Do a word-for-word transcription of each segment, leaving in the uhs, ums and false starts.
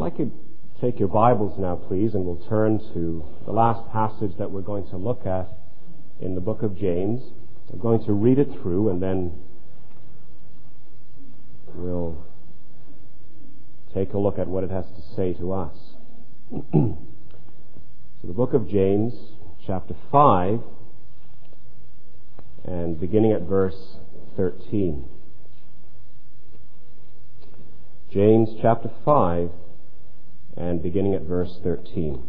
like you to take your Bibles now, please, and we'll turn to the last passage that we're going to look at in the book of James. I'm going to read it through, and then we'll take a look at what it has to say to us. So the book of James, chapter five, and beginning at verse thirteen. James chapter five, and beginning at verse thirteen.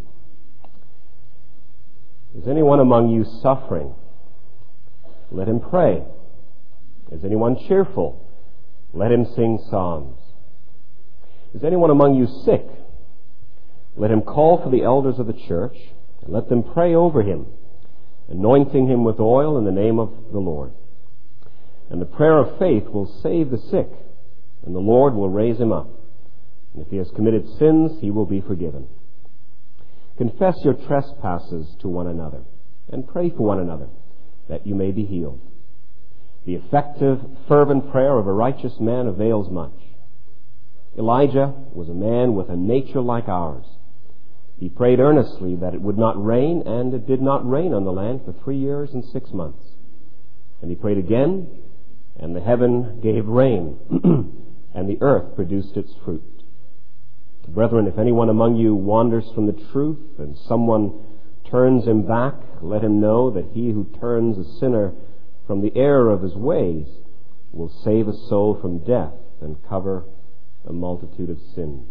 Is anyone among you suffering? Let him pray. Is anyone cheerful? Let him sing psalms. Is anyone among you sick? Let him call for the elders of the church, and let them pray over him, anointing him with oil in the name of the Lord. And the prayer of faith will save the sick, and the Lord will raise him up. And if he has committed sins, he will be forgiven. Confess your trespasses to one another, and pray for one another, that you may be healed. The effective, fervent prayer of a righteous man avails much. Elijah was a man with a nature like ours. He prayed earnestly that it would not rain, and it did not rain on the land for three years and six months. And he prayed again, and the heaven gave rain, and the earth produced its fruit. Brethren, if anyone among you wanders from the truth, and someone turns him back, let him know that he who turns a sinner from the error of his ways will save a soul from death and cover a multitude of sins.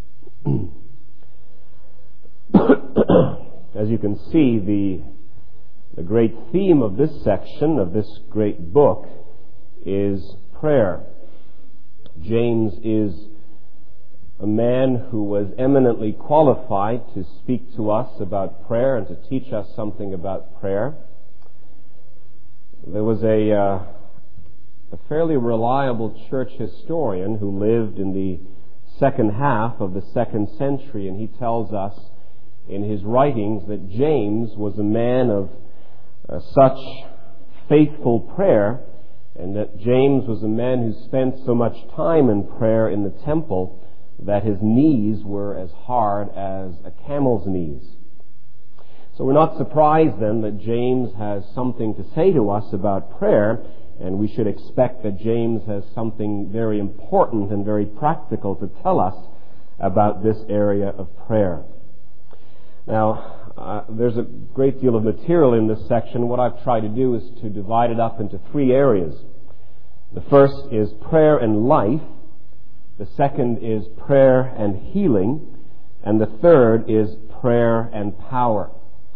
As you can see, the, the great theme of this section, of this great book, is prayer. James is a man who was eminently qualified to speak to us about prayer and to teach us something about prayer. There was a, uh, a fairly reliable church historian who lived in the second half of the second century, and he tells us in his writings that James was a man of uh, such faithful prayer, and that James was a man who spent so much time in prayer in the temple that his knees were as hard as a camel's knees. So we're not surprised then that James has something to say to us about prayer, and we should expect that James has something very important and very practical to tell us about this area of prayer. Now, uh, there's a great deal of material in this section. What I've tried to do is to divide it up into three areas. The first is prayer and life. The second is prayer and healing. And the third is prayer and power.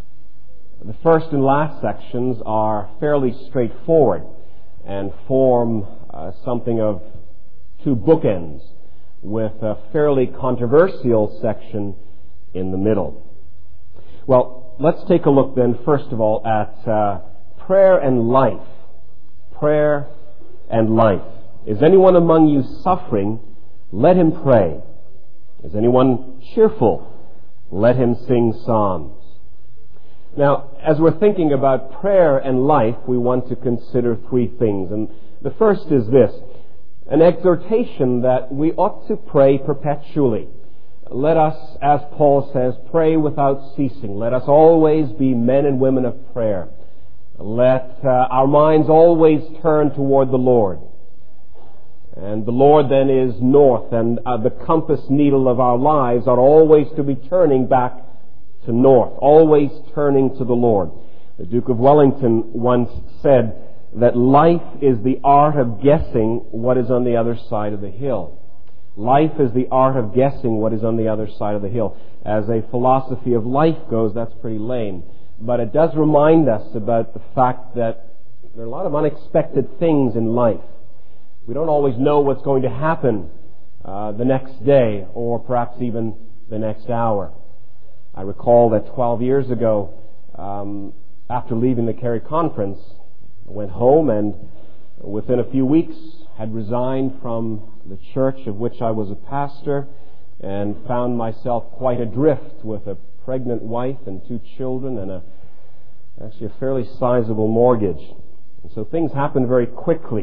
The first and last sections are fairly straightforward and form uh, something of two bookends, with a fairly controversial section in the middle. Well, let's take a look then, first of all, at uh, prayer and life. Prayer and life. Is anyone among you suffering? Let him pray. Is anyone cheerful? Let him sing psalms. Now, as we're thinking about prayer and life, we want to consider three things. And the first is this: an exhortation that we ought to pray perpetually. Let us, as Paul says, pray without ceasing. Let us always be men and women of prayer. Let uh, our minds always turn toward the Lord. And the Lord then is north, and uh, the compass needle of our lives are always to be turning back to north, always turning to the Lord. The Duke of Wellington once said that life is the art of guessing what is on the other side of the hill. Life is the art of guessing what is on the other side of the hill. As a philosophy of life goes, that's pretty lame. But it does remind us about the fact that there are a lot of unexpected things in life. We don't always know what's going to happen uh, the next day, or perhaps even the next hour. I recall that twelve years ago, um, after leaving the Kerry Conference, I went home and within a few weeks had resigned from the church of which I was a pastor, and found myself quite adrift with a pregnant wife and two children and a actually a fairly sizable mortgage. And so things happened very quickly.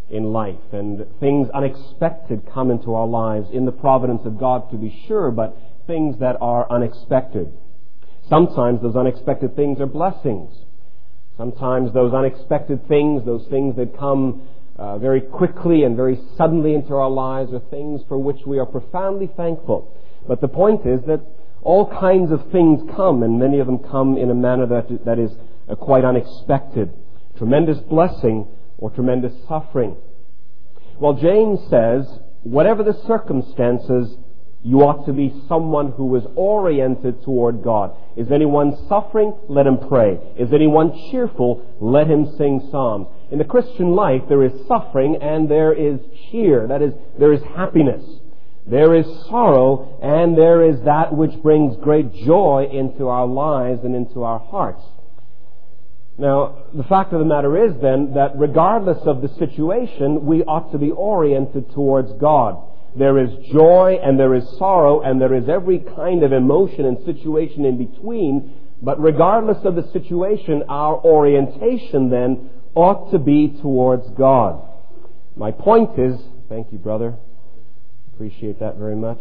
in life, and things unexpected come into our lives, in the providence of God to be sure, but things that are unexpected. Sometimes those unexpected things are blessings. Sometimes those unexpected things, those things that come uh, very quickly and very suddenly into our lives, are things for which we are profoundly thankful. But the point is that all kinds of things come, and many of them come in a manner that that is uh, quite unexpected. Tremendous blessing or tremendous suffering. Well, James says, whatever the circumstances, you ought to be someone who is oriented toward God. Is anyone suffering? Let him pray. Is anyone cheerful? Let him sing psalms. In the Christian life, there is suffering and there is cheer. That is, there is happiness. There is sorrow and there is that which brings great joy into our lives and into our hearts. Now, the fact of the matter is then that regardless of the situation, we ought to be oriented towards God. There is joy and there is sorrow and there is every kind of emotion and situation in between. But regardless of the situation, our orientation then ought to be towards God. My point is, thank you, brother. Appreciate that very much.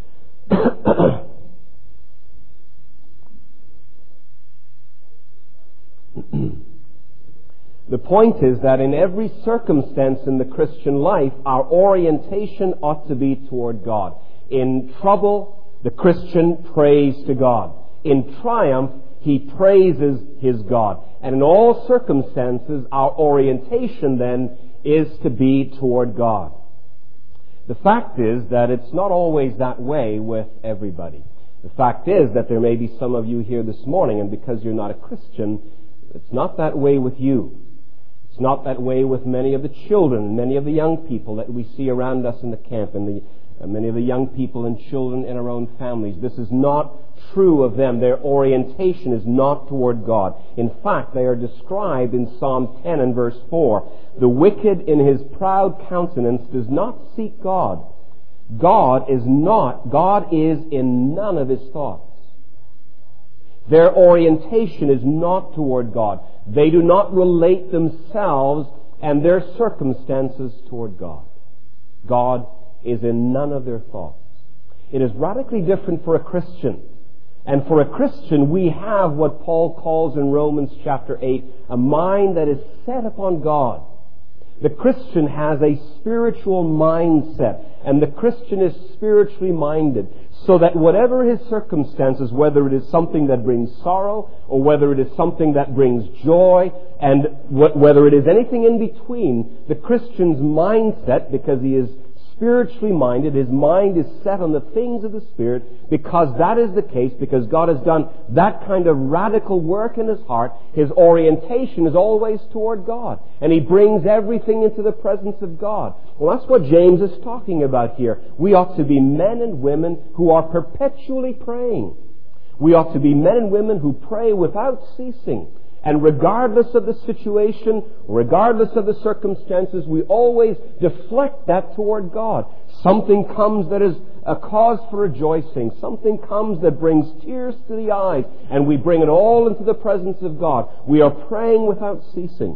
The point is that in every circumstance in the Christian life, our orientation ought to be toward God. In trouble, the Christian prays to God. In triumph, he praises his God. And in all circumstances, our orientation then is to be toward God. The fact is that it's not always that way with everybody. The fact is that there may be some of you here this morning, and because you're not a Christian, it's not that way with you. It's not that way with many of the children, many of the young people that we see around us in the camp, and the, uh, many of the young people and children in our own families. This is not true of them. Their orientation is not toward God. In fact, they are described in Psalm ten and verse four. The wicked in his proud countenance does not seek God. God is not, God is in none of his thoughts. Their orientation is not toward God. They do not relate themselves and their circumstances toward God. God is in none of their thoughts. It is radically different for a Christian. And for a Christian, we have what Paul calls in Romans chapter eight, a mind that is set upon God. The Christian has a spiritual mindset, and the Christian is spiritually minded, so that whatever his circumstances, whether it is something that brings sorrow, or whether it is something that brings joy, and wh- whether it is anything in between, the Christian's mindset, because he is spiritually minded, his mind is set on the things of the Spirit, because that is the case, because God has done that kind of radical work in his heart, his orientation is always toward God. And he brings everything into the presence of God. Well, that's what James is talking about here. We ought to be men and women who are perpetually praying. We ought to be men and women who pray without ceasing. And regardless of the situation, regardless of the circumstances, we always deflect that toward God. Something comes that is a cause for rejoicing. Something comes that brings tears to the eyes. And we bring it all into the presence of God. We are praying without ceasing.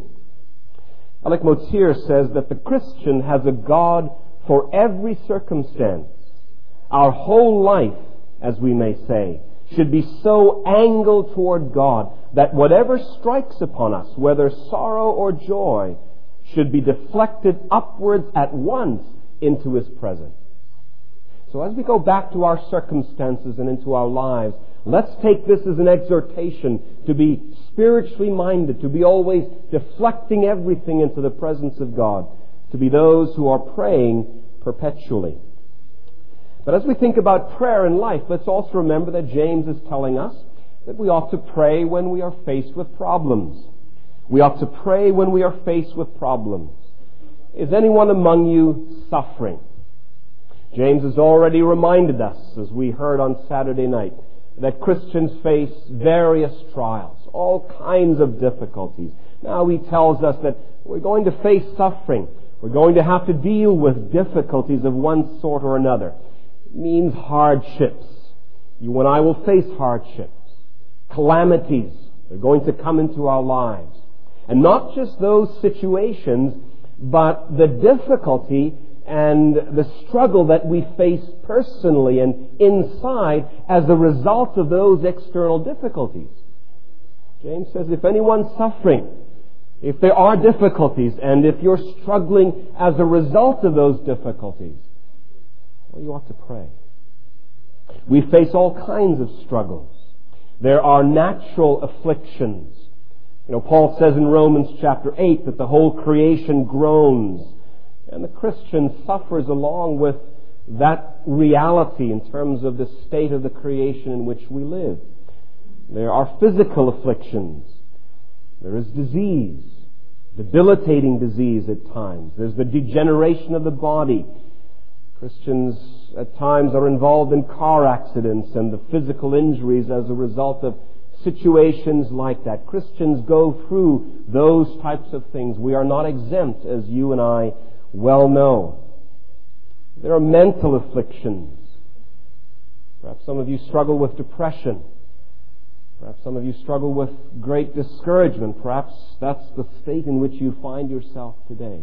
Alec Motyer says that the Christian has a God for every circumstance. Our whole life, as we may say, should be so angled toward God that whatever strikes upon us, whether sorrow or joy, should be deflected upwards at once into his presence. So as we go back to our circumstances and into our lives, let's take this as an exhortation to be spiritually minded, to be always deflecting everything into the presence of God, to be those who are praying perpetually. But as we think about prayer in life, let's also remember that James is telling us that we ought to pray when we are faced with problems. We ought to pray when we are faced with problems. Is anyone among you suffering? James has already reminded us, as we heard on Saturday night, that Christians face various trials, all kinds of difficulties. Now he tells us that we're going to face suffering. We're going to have to deal with difficulties of one sort or another. It means hardships. You and I will face hardships. Calamities are going to come into our lives. And not just those situations but the difficulty and the struggle that we face personally and inside as a result of those external difficulties. James says, if anyone's suffering, if there are difficulties, and if you're struggling as a result of those difficulties, well, you ought to pray. We face all kinds of struggles. There are natural afflictions. You know, Paul says in Romans chapter eight that the whole creation groans, and the Christian suffers along with that reality in terms of the state of the creation in which we live. There are physical afflictions. There is disease, debilitating disease at times. There's the degeneration of the body. Christians at times are involved in car accidents and the physical injuries as a result of situations like that. Christians go through those types of things. We are not exempt, as you and I well know. There are mental afflictions. Perhaps some of you struggle with depression. Perhaps some of you struggle with great discouragement. Perhaps that's the state in which you find yourself today.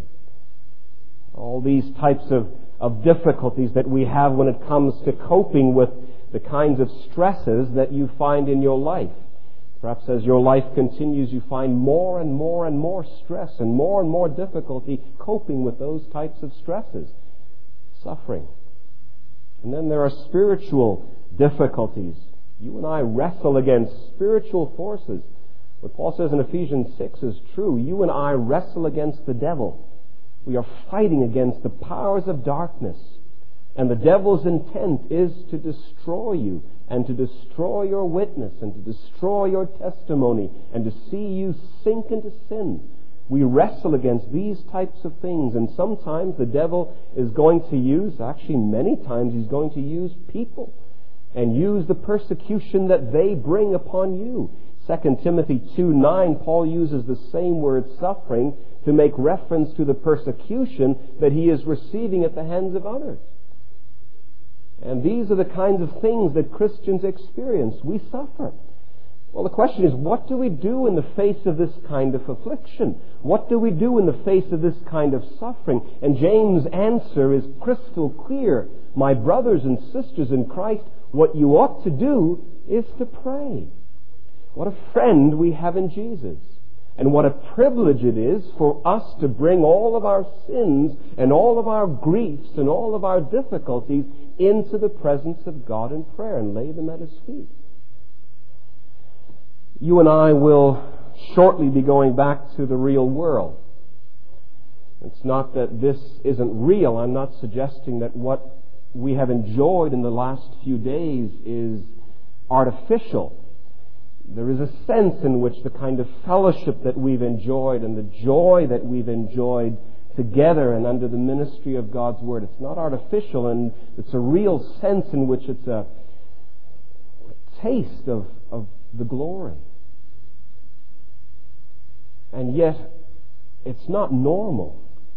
All these types of, of difficulties that we have when it comes to coping with the kinds of stresses that you find in your life. Perhaps as your life continues, you find more and more and more stress and more and more difficulty coping with those types of stresses, suffering. And then there are spiritual difficulties. You and I wrestle against spiritual forces. What Paul says in Ephesians six is true. You and I wrestle against the devil. We are fighting against the powers of darkness. And the devil's intent is to destroy you and to destroy your witness and to destroy your testimony and to see you sink into sin. We wrestle against these types of things, and sometimes the devil is going to use, actually many times he's going to use people and use the persecution that they bring upon you. Second Timothy two nine, Paul uses the same word suffering to make reference to the persecution that he is receiving at the hands of others. And these are the kinds of things that Christians experience. We suffer. Well, the question is, what do we do in the face of this kind of affliction? What do we do in the face of this kind of suffering? And James' answer is crystal clear. My brothers and sisters in Christ, what you ought to do is to pray. What a friend we have in Jesus. And what a privilege it is for us to bring all of our sins and all of our griefs and all of our difficulties into the presence of God in prayer and lay them at His feet. You and I will shortly be going back to the real world. It's not that this isn't real. I'm not suggesting that what we have enjoyed in the last few days is artificial. There is a sense in which the kind of fellowship that we've enjoyed and the joy that we've enjoyed together and under the ministry of God's Word, it's not artificial, and it's a real sense in which it's a taste of, of the glory. And yet, it's not normal.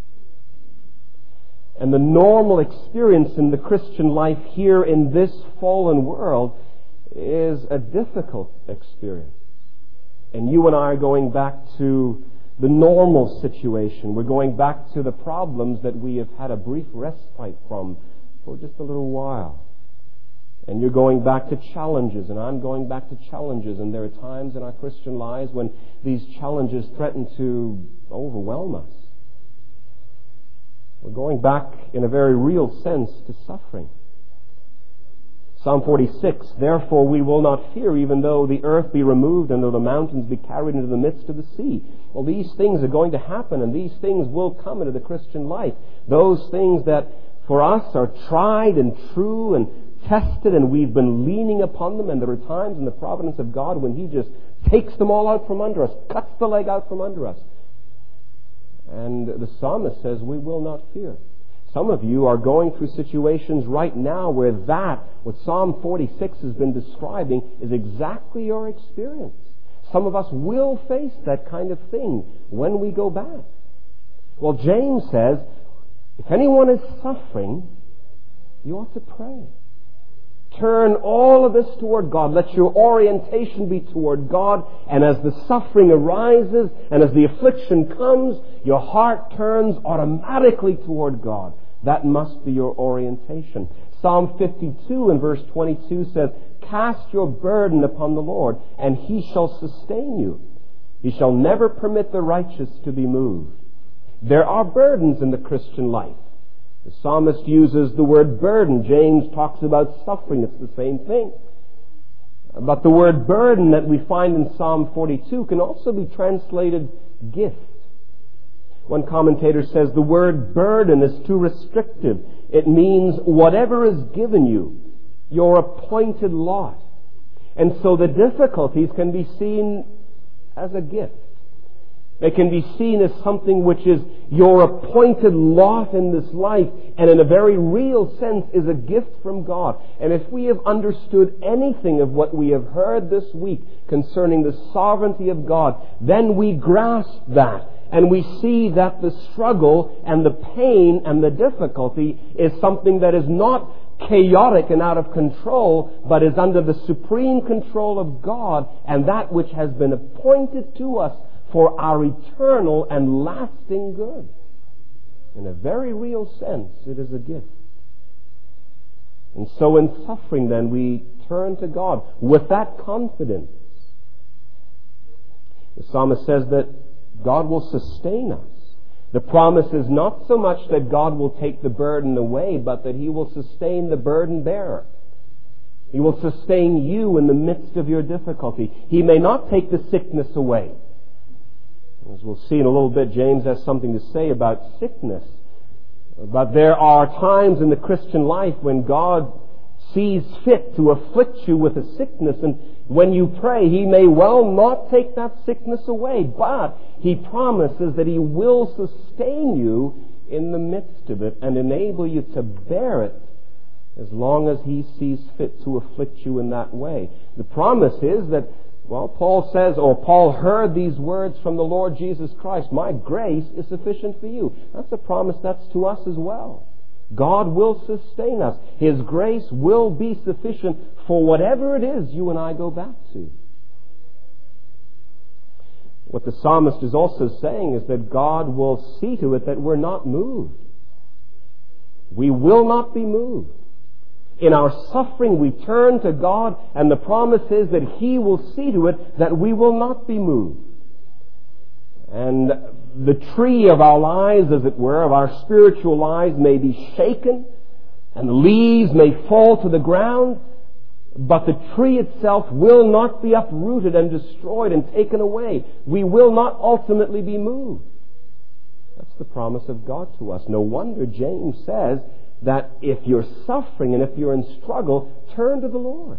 And the normal experience in the Christian life here in this fallen world is a difficult experience. And you and I are going back to the normal situation. We're going back to the problems that we have had a brief respite from for just a little while. And you're going back to challenges, and I'm going back to challenges, and there are times in our Christian lives when these challenges threaten to overwhelm us. We're going back in a very real sense to suffering. Psalm forty-six, therefore we will not fear, even though the earth be removed and though the mountains be carried into the midst of the sea. Well, these things are going to happen, and these things will come into the Christian life. Those things that for us are tried and true and tested, and we've been leaning upon them, and there are times in the providence of God when He just takes them all out from under us, cuts the leg out from under us. And the psalmist says, we will not fear. Some of you are going through situations right now where that, what Psalm forty-six has been describing, is exactly your experience. Some of us will face that kind of thing when we go back. Well, James says, if anyone is suffering, you ought to pray. Turn all of this toward God. Let your orientation be toward God. And as the suffering arises and as the affliction comes, your heart turns automatically toward God. That must be your orientation. Psalm fifty-two and verse twenty-two says, "Cast your burden upon the Lord, and He shall sustain you. He shall never permit the righteous to be moved." There are burdens in the Christian life. The psalmist uses the word burden. James talks about suffering. It's the same thing. But the word burden that we find in Psalm forty-two can also be translated gift. One commentator says the word burden is too restrictive. It means whatever is given you, your appointed lot. And so the difficulties can be seen as a gift. They can be seen as something which is your appointed lot in this life, and in a very real sense is a gift from God. And if we have understood anything of what we have heard this week concerning the sovereignty of God, then we grasp that, and we see that the struggle and the pain and the difficulty is something that is not chaotic and out of control, but is under the supreme control of God, and that which has been appointed to us for our eternal and lasting good. In a very real sense, it is a gift. And so in suffering then, we turn to God with that confidence. The psalmist says that God will sustain us. The promise is not so much that God will take the burden away, but that He will sustain the burden bearer. He will sustain you in the midst of your difficulty. He may not take the sickness away. As we'll see in a little bit, James has something to say about sickness. But there are times in the Christian life when God sees fit to afflict you with a sickness, and when you pray, He may well not take that sickness away, but He promises that He will sustain you in the midst of it and enable you to bear it as long as He sees fit to afflict you in that way. The promise is that, well, Paul says, or Paul heard these words from the Lord Jesus Christ, "My grace is sufficient for you." That's a promise that's to us as well. God will sustain us. His grace will be sufficient for whatever it is you and I go back to. What the psalmist is also saying is that God will see to it that we're not moved. We will not be moved. In our suffering, we turn to God, and the promise is that He will see to it that we will not be moved. And the tree of our lives, as it were, of our spiritual lives, may be shaken, and the leaves may fall to the ground, but the tree itself will not be uprooted and destroyed and taken away. We will not ultimately be moved. That's the promise of God to us. No wonder James says that if you're suffering and if you're in struggle, turn to the Lord.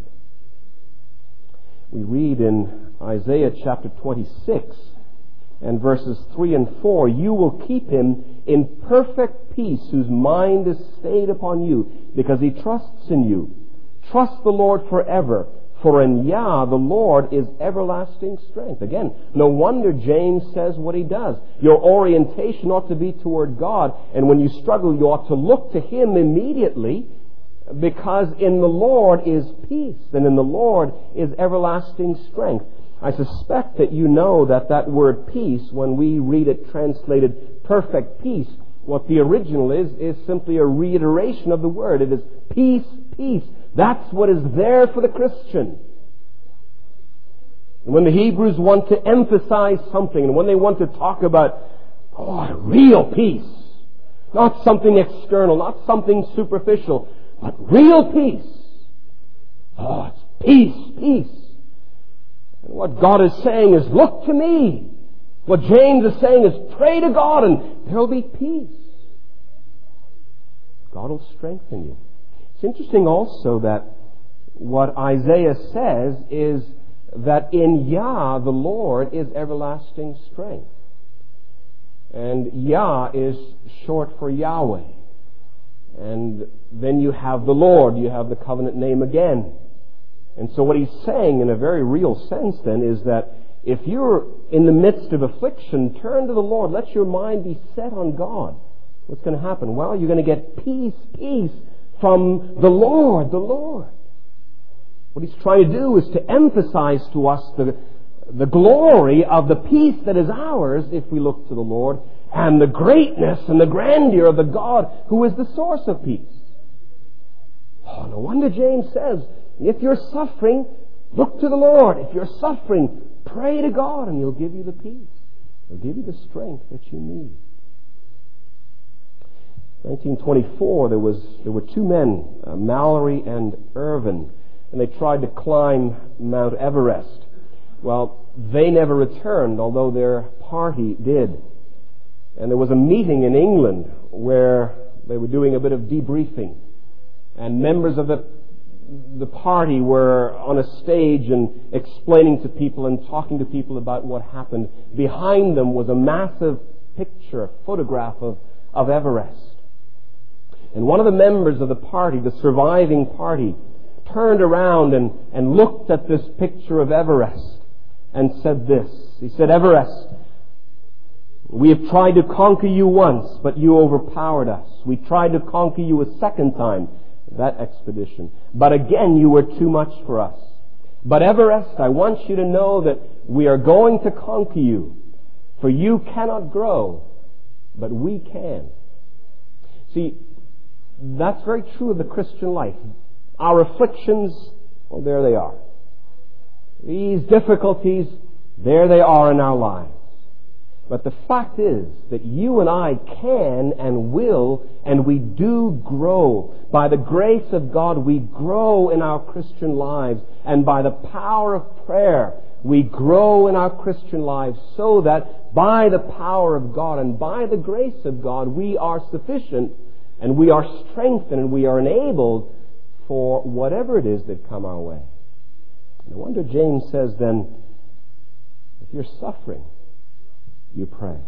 We read in Isaiah chapter twenty-six and verses three and four, "You will keep him in perfect peace whose mind is stayed upon you, because he trusts in you. Trust the Lord forever, for in Yah the Lord is everlasting strength." Again, no wonder James says what he does. Your orientation ought to be toward God, and when you struggle, you ought to look to Him immediately, because in the Lord is peace, and in the Lord is everlasting strength. I suspect that you know that that word peace, when we read it translated perfect peace, what the original is, is simply a reiteration of the word. It is peace, peace. That's what is there for the Christian. And when the Hebrews want to emphasize something, and when they want to talk about, oh, real peace, not something external, not something superficial, but real peace. Oh, it's peace, peace. And what God is saying is, look to me. What James is saying is, pray to God and there will be peace. God will strengthen you. It's interesting also that what Isaiah says is that in Yah the Lord is everlasting strength. And Yah is short for Yahweh. And then you have the Lord, you have the covenant name again. And so what he's saying in a very real sense then is that if you're in the midst of affliction, turn to the Lord. Let your mind be set on God. What's going to happen? Well, you're going to get peace, peace from the Lord, the Lord. What he's trying to do is to emphasize to us the, the glory of the peace that is ours if we look to the Lord, and the greatness and the grandeur of the God who is the source of peace. Oh, no wonder James says, if you're suffering, look to the Lord. If you're suffering, pray to God and He'll give you the peace. He'll give you the strength that you need. nineteen twenty-four, there was there were two men, uh, Mallory and Irvin, and they tried to climb Mount Everest. Well, they never returned, although their party did. And there was a meeting in England where they were doing a bit of debriefing, and members of the the party were on a stage and explaining to people and talking to people about what happened. Behind them was a massive picture, photograph of, of Everest. And one of the members of the party, the surviving party, turned around and, and looked at this picture of Everest and said this. He said, "Everest, we have tried to conquer you once, but you overpowered us. We tried to conquer you a second time, that expedition. But again, you were too much for us. But Everest, I want you to know that we are going to conquer you. For you cannot grow, but we can." See, that's very true of the Christian life. Our afflictions, well, there they are. These difficulties, there they are in our lives. But the fact is that you and I can and will, and we do grow. By the grace of God, we grow in our Christian lives. And by the power of prayer, we grow in our Christian lives so that by the power of God and by the grace of God, we are sufficient and we are strengthened and we are enabled for whatever it is that come our way. No wonder James says then, if you're suffering, you pray.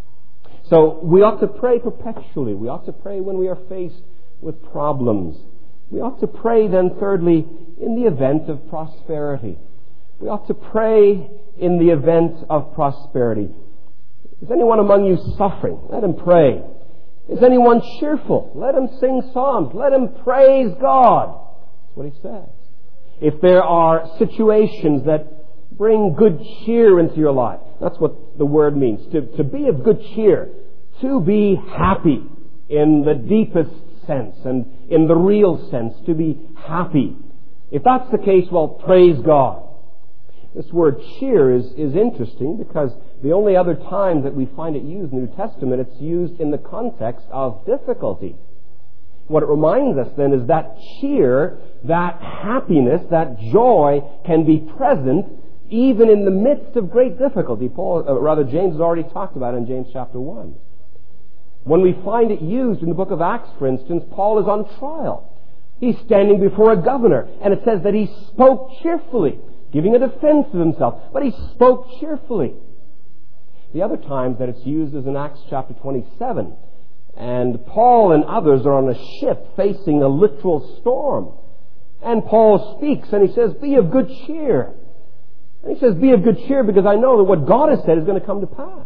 So we ought to pray perpetually. We ought to pray when we are faced with problems. We ought to pray then, thirdly, in the event of prosperity. We ought to pray in the event of prosperity. Is anyone among you suffering? Let him pray. Is anyone cheerful? Let him sing psalms. Let him praise God. That's what he says. If there are situations that bring good cheer into your life, that's what the word means. To, to be of good cheer. To be happy in the deepest sense and in the real sense. To be happy. If that's the case, well, praise God. This word cheer is, is interesting because the only other time that we find it used in the New Testament, it's used in the context of difficulty. What it reminds us then is that cheer, that happiness, that joy can be present even in the midst of great difficulty. Paul, uh, rather James has already talked about it in James chapter one. When we find it used in the book of Acts, for instance, Paul is on trial. He's standing before a governor, and it says that he spoke cheerfully, giving a defense of himself, but he spoke cheerfully. The other times that it's used is in Acts chapter twenty-seven, and Paul and others are on a ship facing a literal storm. And Paul speaks, and he says, "Be of good cheer." And he says, "Be of good cheer because I know that what God has said is going to come to pass."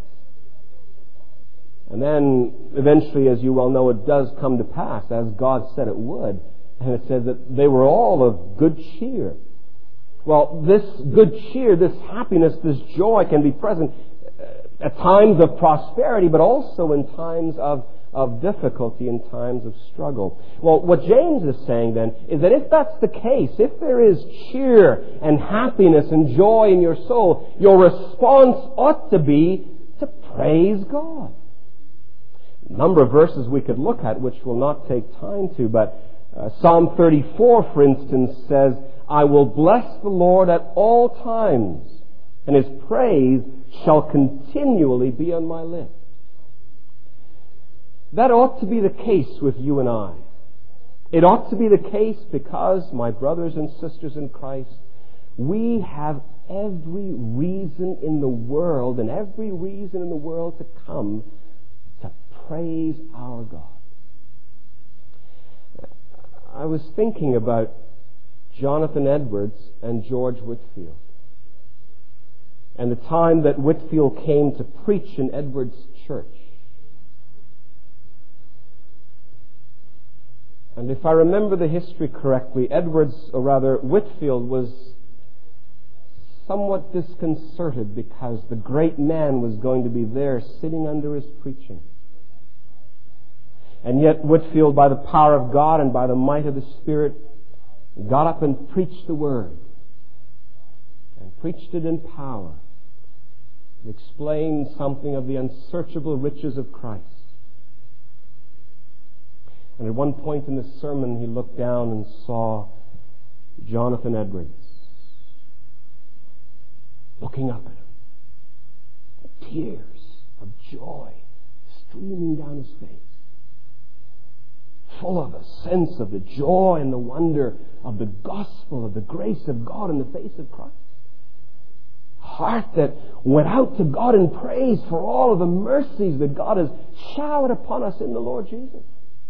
And then eventually, as you well know, it does come to pass as God said it would. And it says that they were all of good cheer. Well, this good cheer, this happiness, this joy can be present at times of prosperity, but also in times of, of difficulty, in times of struggle. Well, what James is saying then is that if that's the case, if there is cheer and happiness and joy in your soul, your response ought to be to praise God. A number of verses we could look at, which will not take time to, but uh, Psalm thirty-four, for instance, says, "I will bless the Lord at all times, and His praise shall continually be on my lips." That ought to be the case with you and I. It ought to be the case because, my brothers and sisters in Christ, we have every reason in the world and every reason in the world to come to praise our God. I was thinking about Jonathan Edwards and George Whitefield, and the time that Whitefield came to preach in Edwards' church. And if I remember the history correctly, Edwards, or rather Whitefield, was somewhat disconcerted because the great man was going to be there sitting under his preaching. And yet Whitefield, by the power of God and by the might of the Spirit, got up and preached the Word. And preached it in power. And explained something of the unsearchable riches of Christ. And at one point in the sermon, he looked down and saw Jonathan Edwards looking up at him. Tears of joy streaming down his face. Full of a sense of the joy and the wonder of the gospel, of the grace of God in the face of Christ. A heart that went out to God in praise for all of the mercies that God has showered upon us in the Lord Jesus.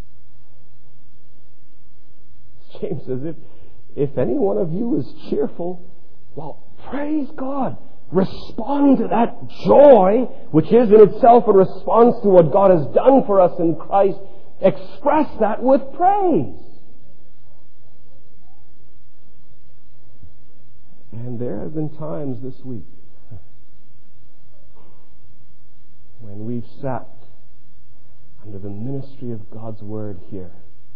James says, if, if any one of you is cheerful, well, praise God. Respond to that joy, which is in itself a response to what God has done for us in Christ. Express that with praise. And there have been times this week when we've sat under the ministry of God's Word here,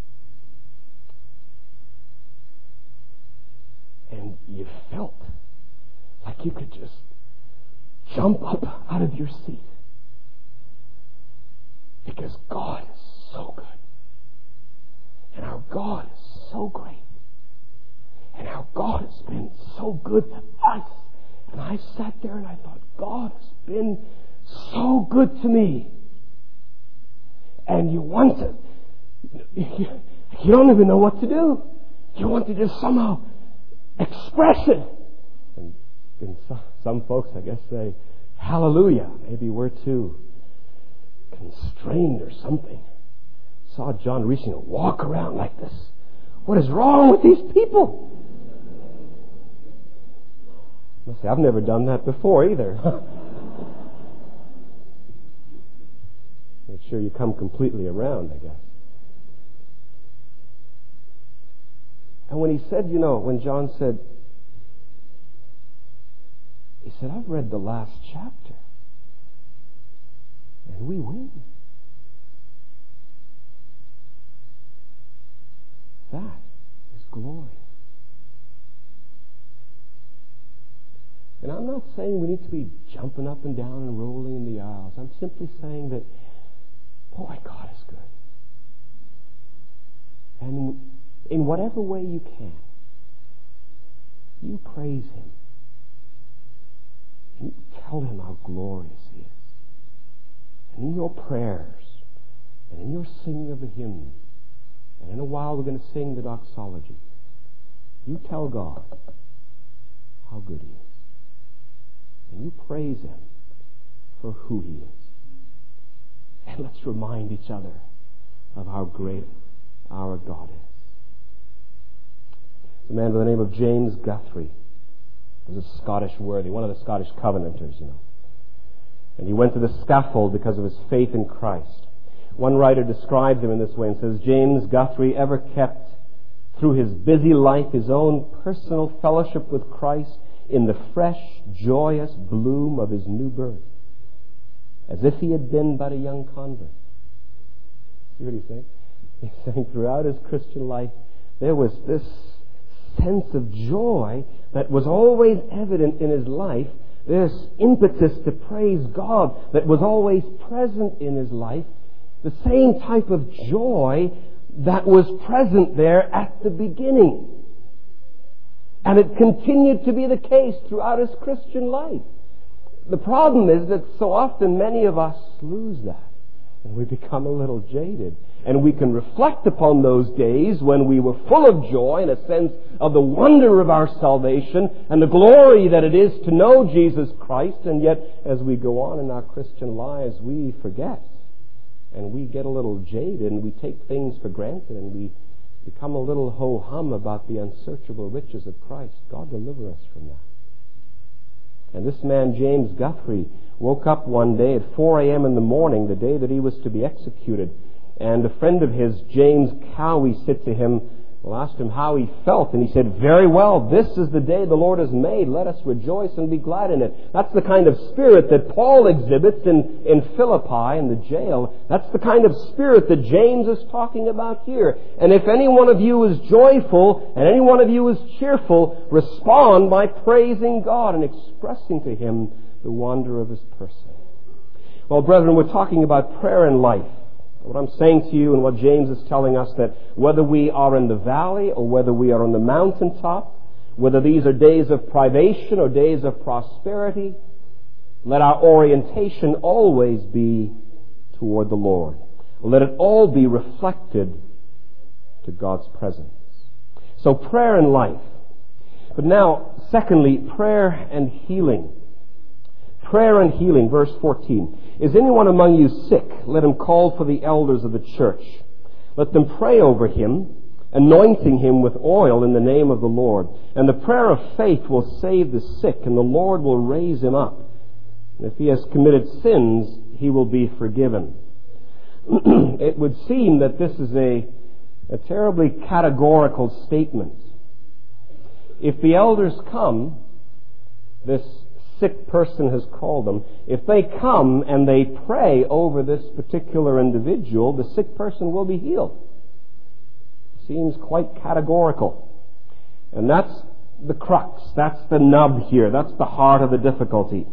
and you felt like you could just jump up out of your seat. Because God is so good. And our God is so great. And our God has been so good to us. And I sat there and I thought, God has been so good to me. And you want to, you, you don't even know what to do. You want to just somehow express it. And, and some, some folks, I guess, say, hallelujah. Maybe we're too constrained or something. Saw John reaching to walk around like this. What is wrong with these people? I say, I've never done that before either. Make sure you come completely around, I guess. And when he said, you know, when John said, he said, I've read the last chapter. And we win. That is glory. And I'm not saying we need to be jumping up and down and rolling in the aisles. I'm simply saying that, boy, God is good. And in whatever way you can, you praise Him. And you tell Him how glorious He is. And in your prayers, and in your singing of the hymns, and in a while we're going to sing the doxology, you tell God how good He is. And you praise Him for who He is. And let's remind each other of how great our God is. A man by the name of James Guthrie was a Scottish worthy, one of the Scottish Covenanters, you know. And he went to the scaffold because of his faith in Christ. One writer describes him in this way and says, James Guthrie ever kept, through his busy life, his own personal fellowship with Christ in the fresh, joyous bloom of his new birth, as if he had been but a young convert. See what he's saying? He's saying throughout his Christian life, there was this sense of joy that was always evident in his life, this impetus to praise God that was always present in his life, the same type of joy that was present there at the beginning. And it continued to be the case throughout his Christian life. The problem is that so often many of us lose that. And we become a little jaded. And we can reflect upon those days when we were full of joy and a sense of the wonder of our salvation and the glory that it is to know Jesus Christ. And yet, as we go on in our Christian lives, we forget. And we get a little jaded and we take things for granted and we become a little ho-hum about the unsearchable riches of Christ. God deliver us from that. And this man, James Guthrie, woke up one day at four a.m. in the morning, the day that he was to be executed, And a friend of his, James Cowie, said to him, well, asked him how he felt, and he said, very well, this is the day the Lord has made. Let us rejoice and be glad in it. That's the kind of spirit that Paul exhibits in, in Philippi, in the jail. That's the kind of spirit that James is talking about here. And if any one of you is joyful, and any one of you is cheerful, respond by praising God and expressing to Him the wonder of His person. Well, brethren, we're talking about prayer and life. What I'm saying to you and what James is telling us, that whether we are in the valley or whether we are on the mountaintop, whether these are days of privation or days of prosperity, let our orientation always be toward the Lord. Let it all be reflected to God's presence. So prayer and life. But now, secondly, prayer and healing. Prayer and healing, verse fourteen. Is anyone among you sick? Let him call for the elders of the church. Let them pray over him, anointing him with oil in the name of the Lord. And the prayer of faith will save the sick, and the Lord will raise him up. And if he has committed sins, he will be forgiven. It would seem that this is a, a terribly categorical statement. If the elders come, this sick person has called them, if they come and they pray over this particular individual, the sick person will be healed. Seems quite categorical. And that's the crux, that's the nub here, that's the heart of the difficulty.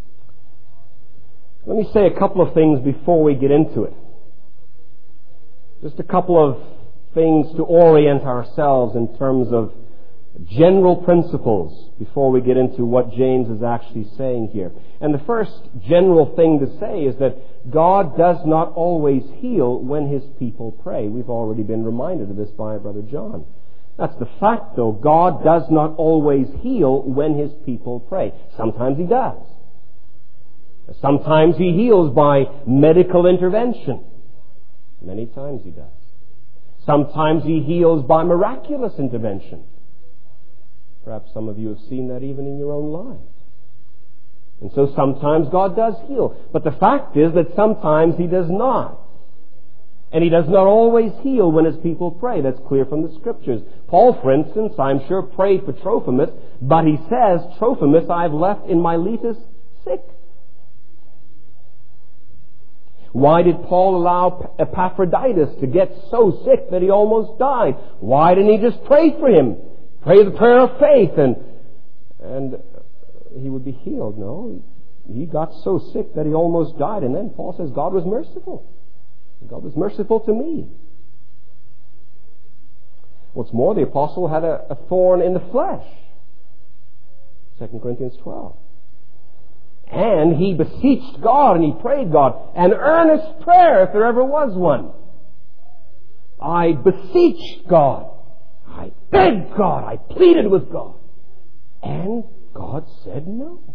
Let me say a couple of things before we get into it. Just a couple of things to orient ourselves in terms of general principles before we get into what James is actually saying here. And the first general thing to say is that God does not always heal when His people pray. We've already been reminded of this by Brother John. That's the fact, though. God does not always heal when His people pray. Sometimes He does. Sometimes He heals by medical intervention. Many times He does. Sometimes He heals by miraculous intervention. Perhaps some of you have seen that even in your own lives. And so sometimes God does heal. But the fact is that sometimes He does not. And He does not always heal when His people pray. That's clear from the Scriptures. Paul, for instance, I'm sure prayed for Trophimus, but he says, Trophimus I've left in Miletus sick. Why did Paul allow Epaphroditus to get so sick that he almost died? Why didn't he just pray for him? Pray the prayer of faith and and he would be healed. No, he got so sick that he almost died. And then Paul says, God was merciful. God was merciful to me. What's more, the apostle had a, a thorn in the flesh. Second Corinthians twelve. And he beseeched God and he prayed God. An earnest prayer, if there ever was one. I beseeched God. I begged God. I pleaded with God. And God said no.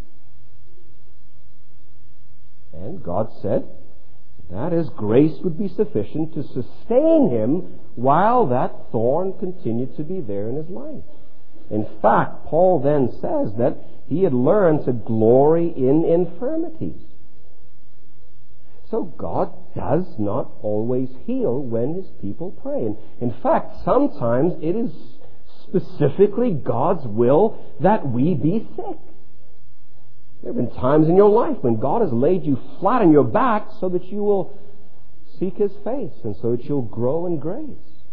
And God said that His grace would be sufficient to sustain him while that thorn continued to be there in his life. In fact, Paul then says that he had learned to glory in infirmities. So God does not always heal when His people pray. And in fact, sometimes it is specifically God's will that we be sick. There have been times in your life when God has laid you flat on your back so that you will seek His face and so that you'll grow in grace.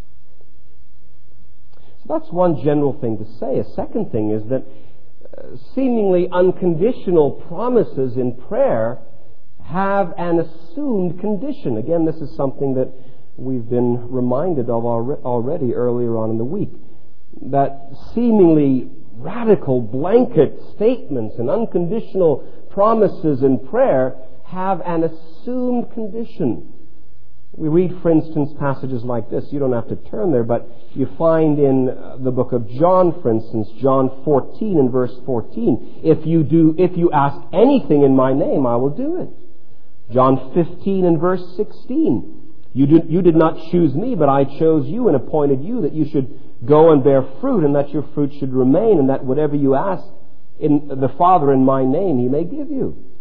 So that's one general thing to say. A second thing is that uh, seemingly unconditional promises in prayer have an assumed condition. Again, this is something that we've been reminded of already earlier on in the week. That seemingly radical blanket statements and unconditional promises in prayer have an assumed condition. We read, for instance, passages like this. You don't have to turn there, but you find in the book of John, for instance, John fourteen and verse fourteen, if you do, if you ask anything in my name, I will do it. John fifteen and verse sixteen, you did, you did not choose me, but I chose you and appointed you that you should go and bear fruit, and that your fruit should remain, and that whatever you ask in the Father in my name, He may give you.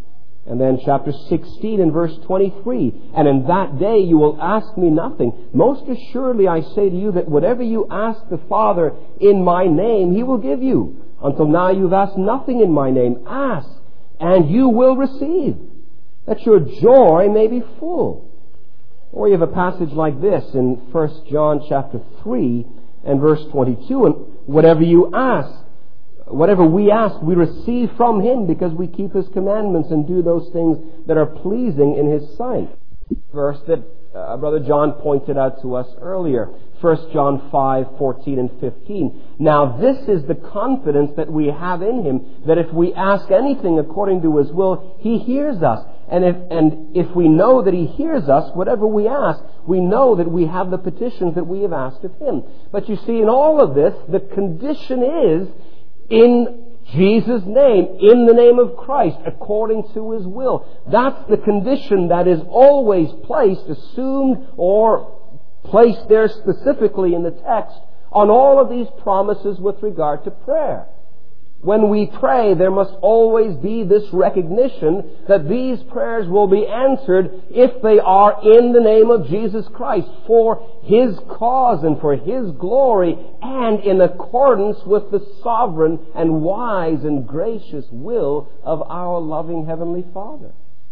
And then chapter sixteen and verse twenty-three, and in that day you will ask me nothing. Most assuredly I say to you that whatever you ask the Father in my name, He will give you. Until now you've asked nothing in my name. Ask, and you will receive, that your joy may be full. Or you have a passage like this in First John chapter three and verse twenty-two, and whatever you ask, whatever we ask, we receive from Him, because we keep His commandments and do those things that are pleasing in His sight. Verse that uh, Brother John pointed out to us earlier, First John five, fourteen and fifteen. Now this is the confidence that we have in Him, that if we ask anything according to His will, He hears us. And if, and if we know that He hears us, whatever we ask, we know that we have the petitions that we have asked of Him. But you see, in all of this, the condition is in Jesus' name, in the name of Christ, according to His will. That's the condition that is always placed, assumed, or placed there specifically in the text on all of these promises with regard to prayer. When we pray, there must always be this recognition that these prayers will be answered if they are in the name of Jesus Christ, for His cause and for His glory, and in accordance with the sovereign and wise and gracious will of our loving Heavenly Father.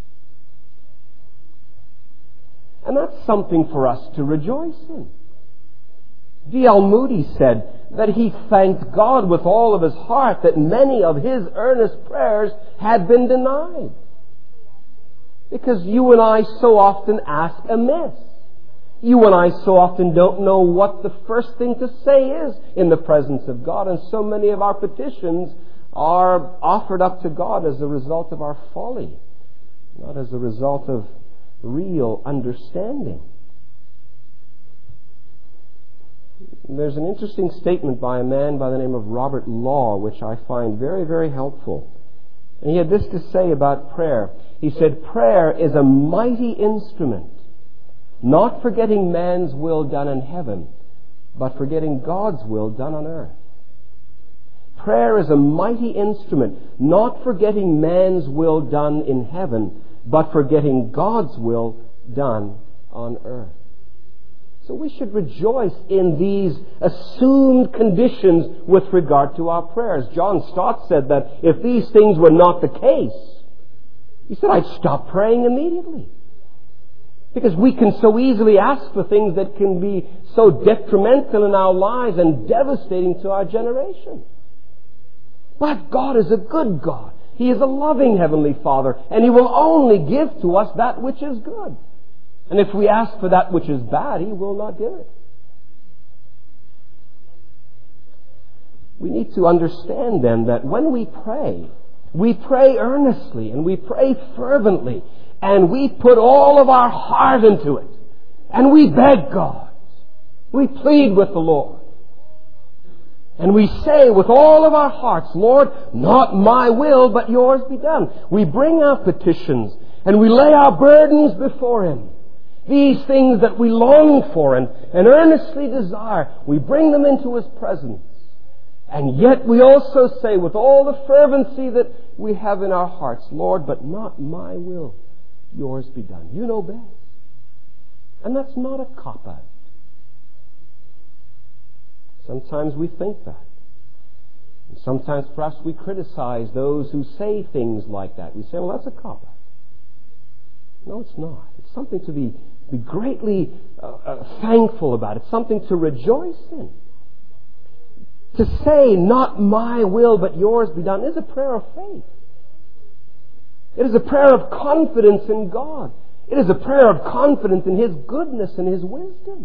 And that's something for us to rejoice in. D L Moody said that he thanked God with all of his heart that many of his earnest prayers had been denied. Because you and I so often ask amiss. You and I so often don't know what the first thing to say is in the presence of God. And so many of our petitions are offered up to God as a result of our folly, not as a result of real understanding. There's an interesting statement by a man by the name of Robert Law, which I find very, very helpful. And he had this to say about prayer. He said, prayer is a mighty instrument, not for getting man's will done in heaven, but for getting God's will done on earth. Prayer is a mighty instrument, not for getting man's will done in heaven, but for getting God's will done on earth. So we should rejoice in these assumed conditions with regard to our prayers. John Stott said that if these things were not the case, he said, I'd stop praying immediately. Because we can so easily ask for things that can be so detrimental in our lives and devastating to our generation. But God is a good God. He is a loving Heavenly Father, and He will only give to us that which is good. And if we ask for that which is bad, He will not give it. We need to understand then that when we pray, we pray earnestly and we pray fervently, and we put all of our heart into it, and we beg God. We plead with the Lord. And we say with all of our hearts, Lord, not my will, but yours be done. We bring our petitions and we lay our burdens before Him. These things that we long for and, and earnestly desire, we bring them into His presence. And yet we also say with all the fervency that we have in our hearts, Lord, but not my will, yours be done. You know best. And that's not a cop-out. Sometimes we think that. And sometimes perhaps we criticize those who say things like that. We say, well, that's a cop-out. No, it's not. It's something to be, be greatly uh, uh, thankful about. It's something to rejoice in. To say, not my will, but yours be done, is a prayer of faith. It is a prayer of confidence in God. It is a prayer of confidence in His goodness and His wisdom.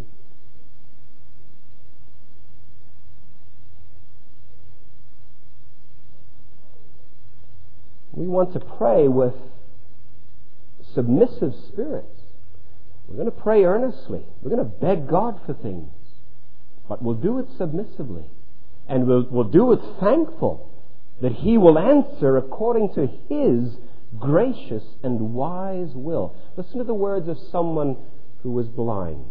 We want to pray with submissive spirits. We're going to pray earnestly. We're going to beg God for things. But we'll do it submissively. And we'll, we'll do it thankful that He will answer according to His gracious and wise will. Listen to the words of someone who was blind.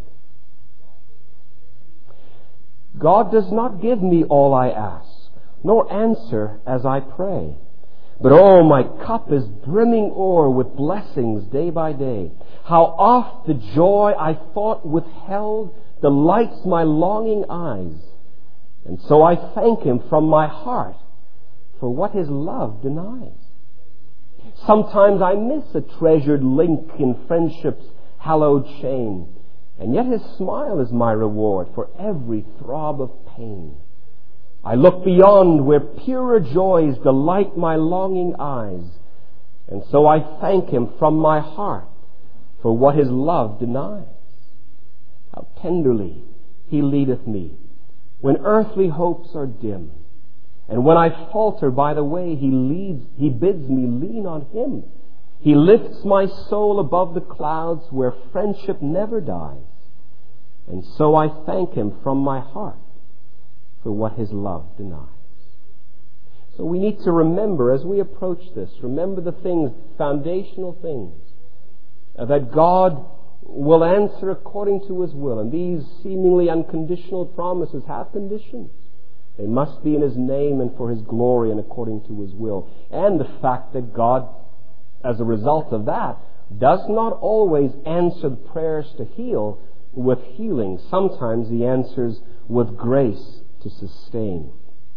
God does not give me all I ask, nor answer as I pray. But oh, my cup is brimming o'er with blessings day by day. How oft the joy I thought withheld delights my longing eyes. And so I thank Him from my heart for what His love denies. Sometimes I miss a treasured link in friendship's hallowed chain, and yet His smile is my reward for every throb of pain. I look beyond where purer joys delight my longing eyes, and so I thank Him from my heart for what His love denies. How tenderly He leadeth me when earthly hopes are dim, and when I falter by the way, He leads, He bids me lean on Him. He lifts my soul above the clouds where friendship never dies, and so I thank Him from my heart for what His love denies. So we need to remember as we approach this, remember the things, foundational things, uh, that God will answer according to His will. And these seemingly unconditional promises have conditions. They must be in His name and for His glory and according to His will. And the fact that God, as a result of that, does not always answer the prayers to heal with healing. Sometimes He answers with grace to sustain.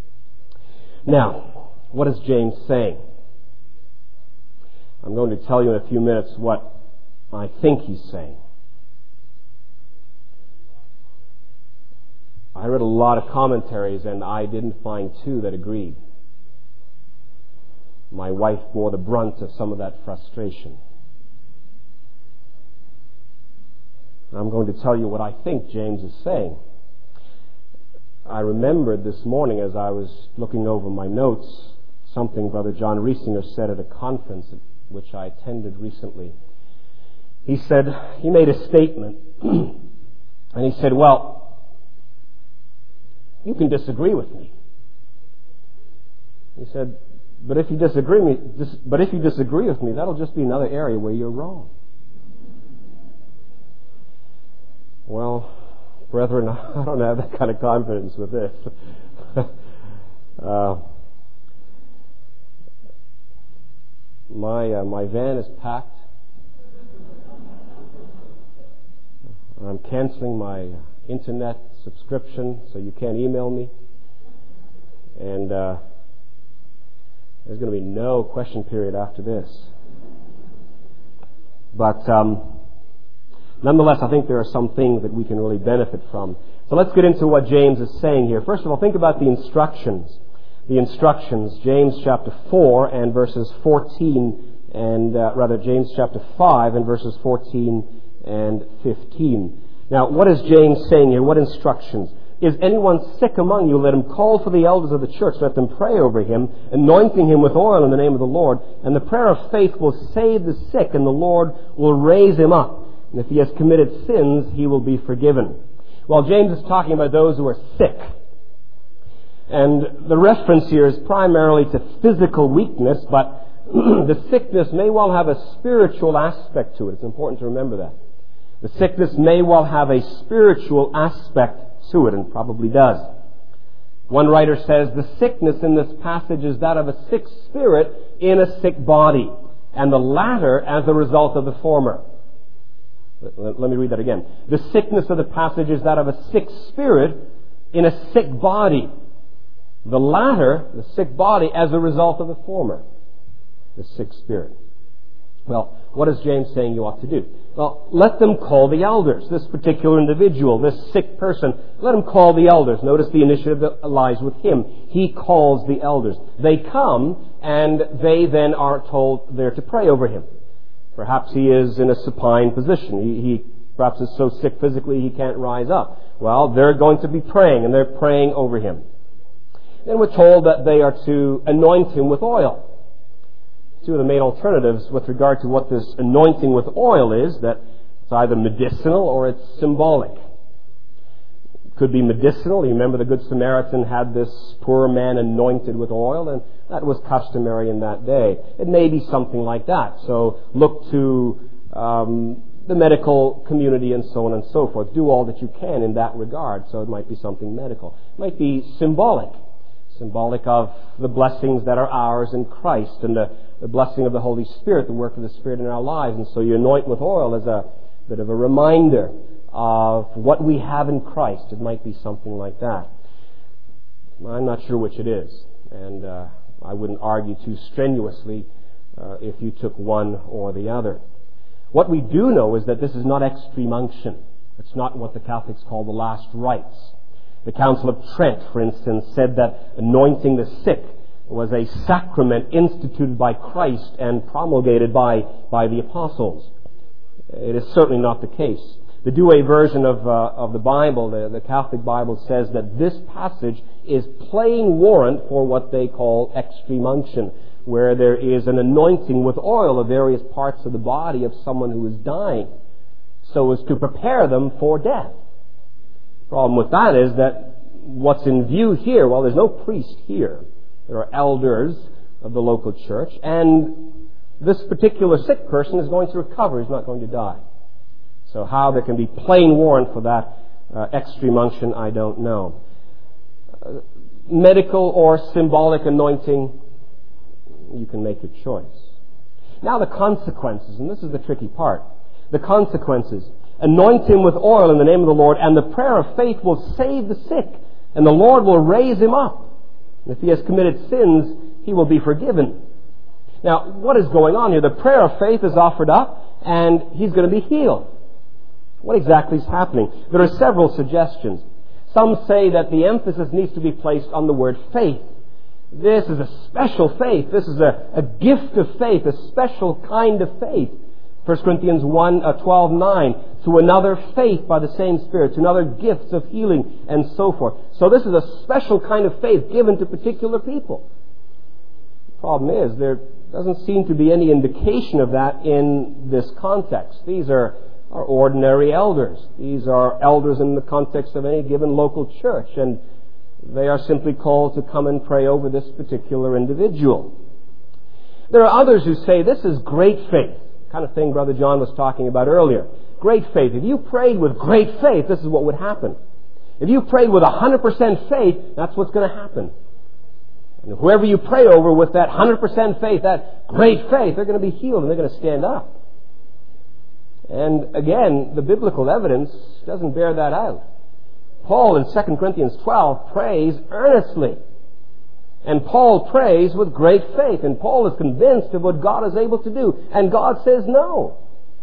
Now, what is James saying? I'm going to tell you in a few minutes what I think he's saying. I read a lot of commentaries and I didn't find two that agreed. My wife bore the brunt of some of that frustration. I'm going to tell you what I think James is saying. I remembered this morning as I was looking over my notes something Brother John Riesinger said at a conference at which I attended recently. He said, he made a statement, and he said, well, you can disagree with me. He said, but if you disagree me, but if you disagree with me, that'll just be another area where you're wrong. Well, brethren, I don't have that kind of confidence with this. uh, my uh, my van is packed. I'm canceling my internet subscription, so you can't email me. And uh, there's going to be no question period after this. But um, nonetheless, I think there are some things that we can really benefit from. So let's get into what James is saying here. First of all, think about the instructions. The instructions, James chapter four and verses fourteen, and uh, rather James chapter five and verses fourteen and fifteen. Now, what is James saying here? What instructions? Is anyone sick among you? Let him call for the elders of the church. Let them pray over him, anointing him with oil in the name of the Lord. And the prayer of faith will save the sick, and the Lord will raise him up. And if he has committed sins, he will be forgiven. Well, James is talking about those who are sick. And the reference here is primarily to physical weakness, but the sickness may well have a spiritual aspect to it. It's important to remember that. The sickness may well have a spiritual aspect to it, and probably does. One writer says the sickness in this passage is that of a sick spirit in a sick body, and the latter as a result of the former. Let me read that again. The sickness of the passage is that of a sick spirit in a sick body. The latter, the sick body, as a result of the former, the sick spirit. Well, what is James saying you ought to do? Well, let them call the elders. This particular individual, this sick person, let him call the elders. Notice the initiative that lies with him. He calls the elders. They come, and they then are told they're to pray over him. Perhaps he is in a supine position. He, he perhaps is so sick physically he can't rise up. Well, they're going to be praying, and they're praying over him. Then we're told that they are to anoint him with oil. Two of the main alternatives with regard to what this anointing with oil is, that it's either medicinal or it's symbolic. It could be medicinal. You remember the Good Samaritan had this poor man anointed with oil, and that was customary in that day. It may be something like that. So look to um, the medical community and so on and so forth. Do all that you can in that regard. So it might be something medical. It might be symbolic. symbolic of the blessings that are ours in Christ and the, the blessing of the Holy Spirit, the work of the Spirit in our lives. And so you anoint with oil as a bit of a reminder of what we have in Christ. It might be something like that. I'm not sure which it is, and uh, I wouldn't argue too strenuously uh, if you took one or the other. What we do know is that this is not extreme unction. It's not what the Catholics call the last rites. The Council of Trent, for instance, said that anointing the sick was a sacrament instituted by Christ and promulgated by, by the apostles. It is certainly not the case. The Douay version of, uh, of the Bible, the, the Catholic Bible, says that this passage is plain warrant for what they call extreme unction, where there is an anointing with oil of various parts of the body of someone who is dying, so as to prepare them for death. The problem with that is that what's in view here, well, there's no priest here. There are elders of the local church, and this particular sick person is going to recover. He's not going to die. So how there can be plain warrant for that uh, extreme unction, I don't know. Uh, medical or symbolic anointing, you can make your choice. Now the consequences, and this is the tricky part. The consequences. Anoint him with oil in the name of the Lord, and the prayer of faith will save the sick, and the Lord will raise him up. And if he has committed sins, he will be forgiven. Now, what is going on here? The prayer of faith is offered up, and he's going to be healed. What exactly is happening? There are several suggestions. Some say that the emphasis needs to be placed on the word faith. This is a special faith. This is a, a gift of faith, a special kind of faith. First Corinthians one, uh, twelve, nine, to another faith by the same Spirit, to another gifts of healing, and so forth. So this is a special kind of faith given to particular people. The problem is, there doesn't seem to be any indication of that in this context. These are, are ordinary elders. These are elders in the context of any given local church, and they are simply called to come and pray over this particular individual. There are others who say this is great faith. Kind of thing Brother John was talking about earlier. Great faith. If you prayed with great faith, this is what would happen. If you prayed with one hundred percent faith, that's what's going to happen. And whoever you pray over with that one hundred percent faith, that great faith, they're going to be healed and they're going to stand up. And again, the biblical evidence doesn't bear that out. Paul in Second Corinthians twelve prays earnestly. And Paul prays with great faith. And Paul is convinced of what God is able to do. And God says no.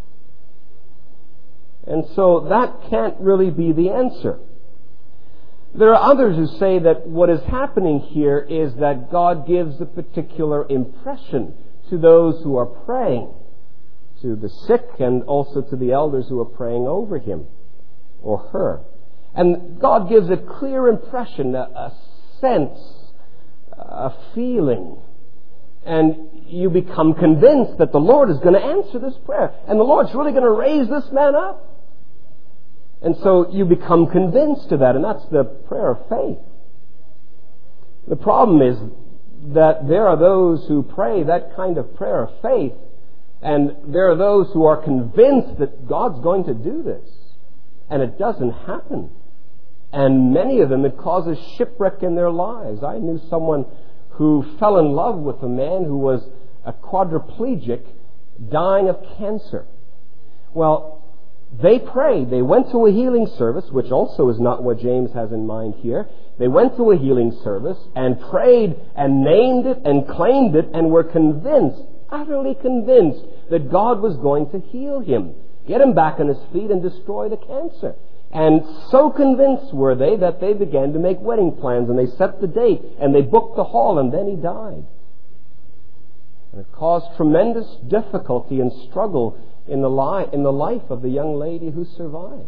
And so that can't really be the answer. There are others who say that what is happening here is that God gives a particular impression to those who are praying, to the sick and also to the elders who are praying over him or her. And God gives a clear impression, a, a sense, a feeling, and you become convinced that the Lord is going to answer this prayer, and the Lord's really going to raise this man up. And so you become convinced of that, and that's the prayer of faith. The problem is that there are those who pray that kind of prayer of faith, and there are those who are convinced that God's going to do this, and it doesn't happen. And many of them, it causes shipwreck in their lives. I knew someone who fell in love with a man who was a quadriplegic dying of cancer. Well, they prayed. They went to a healing service, which also is not what James has in mind here. They went to a healing service and prayed and named it and claimed it and were convinced, utterly convinced, that God was going to heal him, get him back on his feet and destroy the cancer. And so convinced were they that they began to make wedding plans, and they set the date, and they booked the hall, and then he died. And it caused tremendous difficulty and struggle in the, li- in the life of the young lady who survived.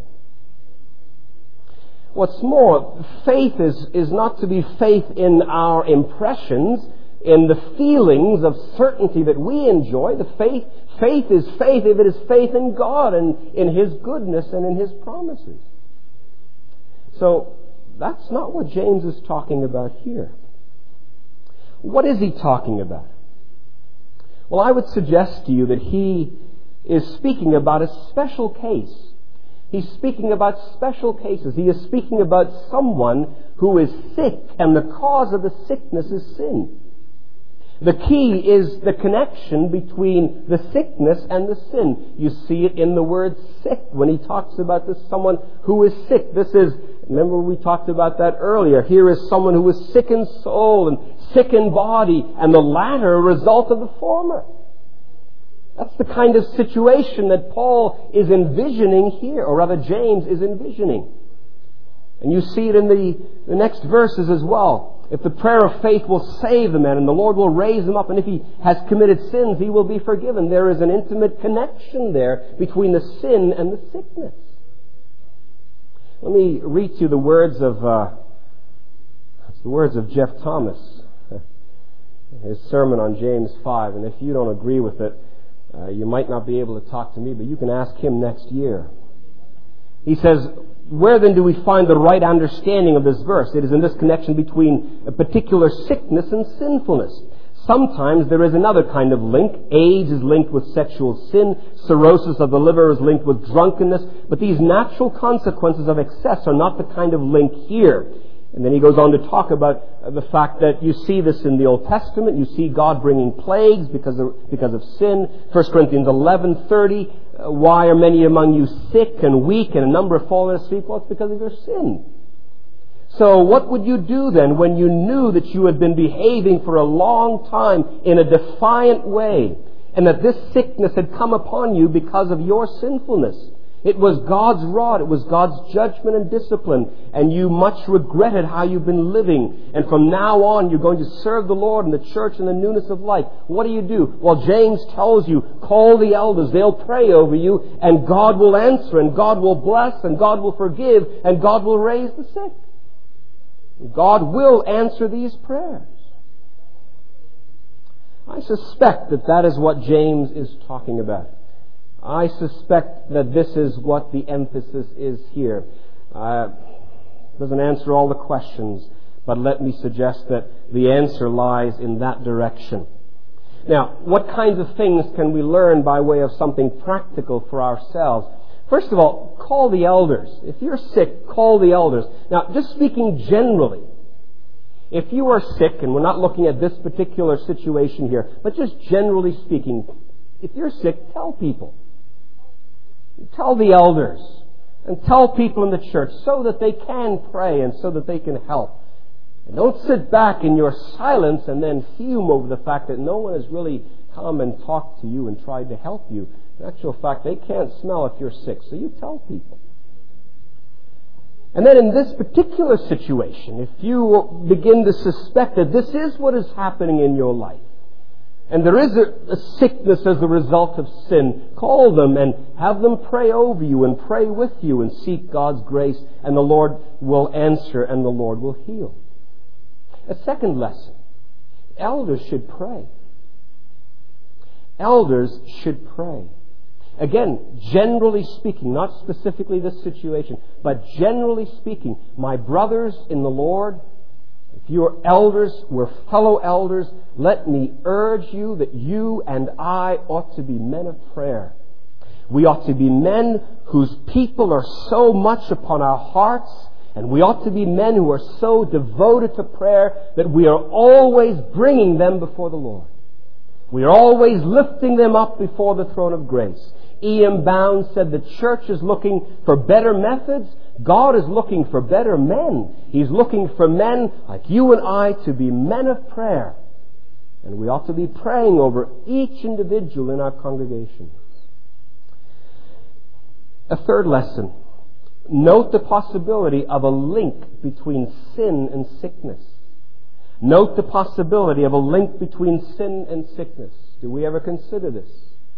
What's more, faith is, is not to be faith in our impressions, in the feelings of certainty that we enjoy. The faith, faith is faith if it is faith in God and in His goodness and in His promises. So that's not what James is talking about here. What is he talking about? Well, I would suggest to you that he is speaking about a special case. He's speaking about special cases. He is speaking about someone who is sick, and the cause of the sickness is sin. The key is the connection between the sickness and the sin. You see it in the word sick when he talks about this, someone who is sick. This is, remember we talked about that earlier. Here is someone who is sick in soul and sick in body, and the latter a result of the former. That's the kind of situation that Paul is envisioning here, or rather James is envisioning. And you see it in the, the next verses as well. If the prayer of faith will save the man, and the Lord will raise him up, and if he has committed sins, he will be forgiven. There is an intimate connection there between the sin and the sickness. Let me read to you the words of uh, the words of Jeff Thomas, his sermon on James five. And if you don't agree with it, uh, you might not be able to talk to me, but you can ask him next year. He says, where then do we find the right understanding of this verse? It is in this connection between a particular sickness and sinfulness. Sometimes there is another kind of link. AIDS is linked with sexual sin. Cirrhosis of the liver is linked with drunkenness. But these natural consequences of excess are not the kind of link here. And then he goes on to talk about the fact that you see this in the Old Testament. You see God bringing plagues because of, because of sin. First Corinthians eleven thirty. Uh, why are many among you sick and weak and a number have fallen asleep? Well, it's because of your sin. So what would you do then when you knew that you had been behaving for a long time in a defiant way, and that this sickness had come upon you because of your sinfulness? It was God's rod, it was God's judgment and discipline, and you much regretted how you've been living, and from now on you're going to serve the Lord in the church in the newness of life. What do you do? Well, James tells you, call the elders, they'll pray over you, and God will answer, and God will bless, and God will forgive, and God will raise the sick. God will answer these prayers. I suspect that that is what James is talking about. I suspect that this is what the emphasis is here. Uh, doesn't answer all the questions, but let me suggest that the answer lies in that direction. Now, what kinds of things can we learn by way of something practical for ourselves? First of all, call the elders. If you're sick, call the elders. Now, just speaking generally, if you are sick, and we're not looking at this particular situation here, but just generally speaking, if you're sick, tell people. Tell the elders and tell people in the church so that they can pray and so that they can help. And don't sit back in your silence and then fume over the fact that no one has really come and talked to you and tried to help you. In actual fact, they can't smell if you're sick, so you tell people. And then in this particular situation, if you begin to suspect that this is what is happening in your life, and there is a, a sickness as a result of sin, call them and have them pray over you and pray with you and seek God's grace, and the Lord will answer and the Lord will heal. A second lesson, elders should pray. Elders should pray. Again, generally speaking, not specifically this situation, but generally speaking, my brothers in the Lord, if you are elders, we're fellow elders, let me urge you that you and I ought to be men of prayer. We ought to be men whose people are so much upon our hearts, and we ought to be men who are so devoted to prayer that we are always bringing them before the Lord. We are always lifting them up before the throne of grace. E M Bound said the church is looking for better methods. God is looking for better men. He's looking for men like you and I to be men of prayer. And we ought to be praying over each individual in our congregation. A third lesson. Note the possibility of a link between sin and sickness. Note the possibility of a link between sin and sickness. Do we ever consider this?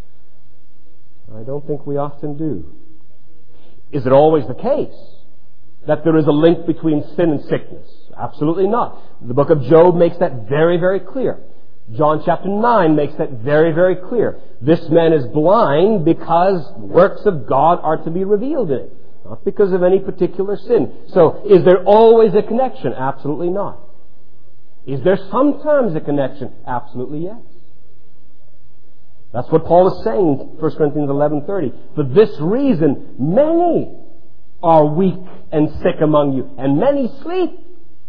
I don't think we often do. Is it always the case that there is a link between sin and sickness? Absolutely not. The book of Job makes that very, very clear. John chapter nine makes that very, very clear. This man is blind because works of God are to be revealed in it, not because of any particular sin. So, is there always a connection? Absolutely not. Is there sometimes a connection? Absolutely yes. That's what Paul is saying in First Corinthians eleven thirty. For this reason, many are weak and sick among you, and many sleep.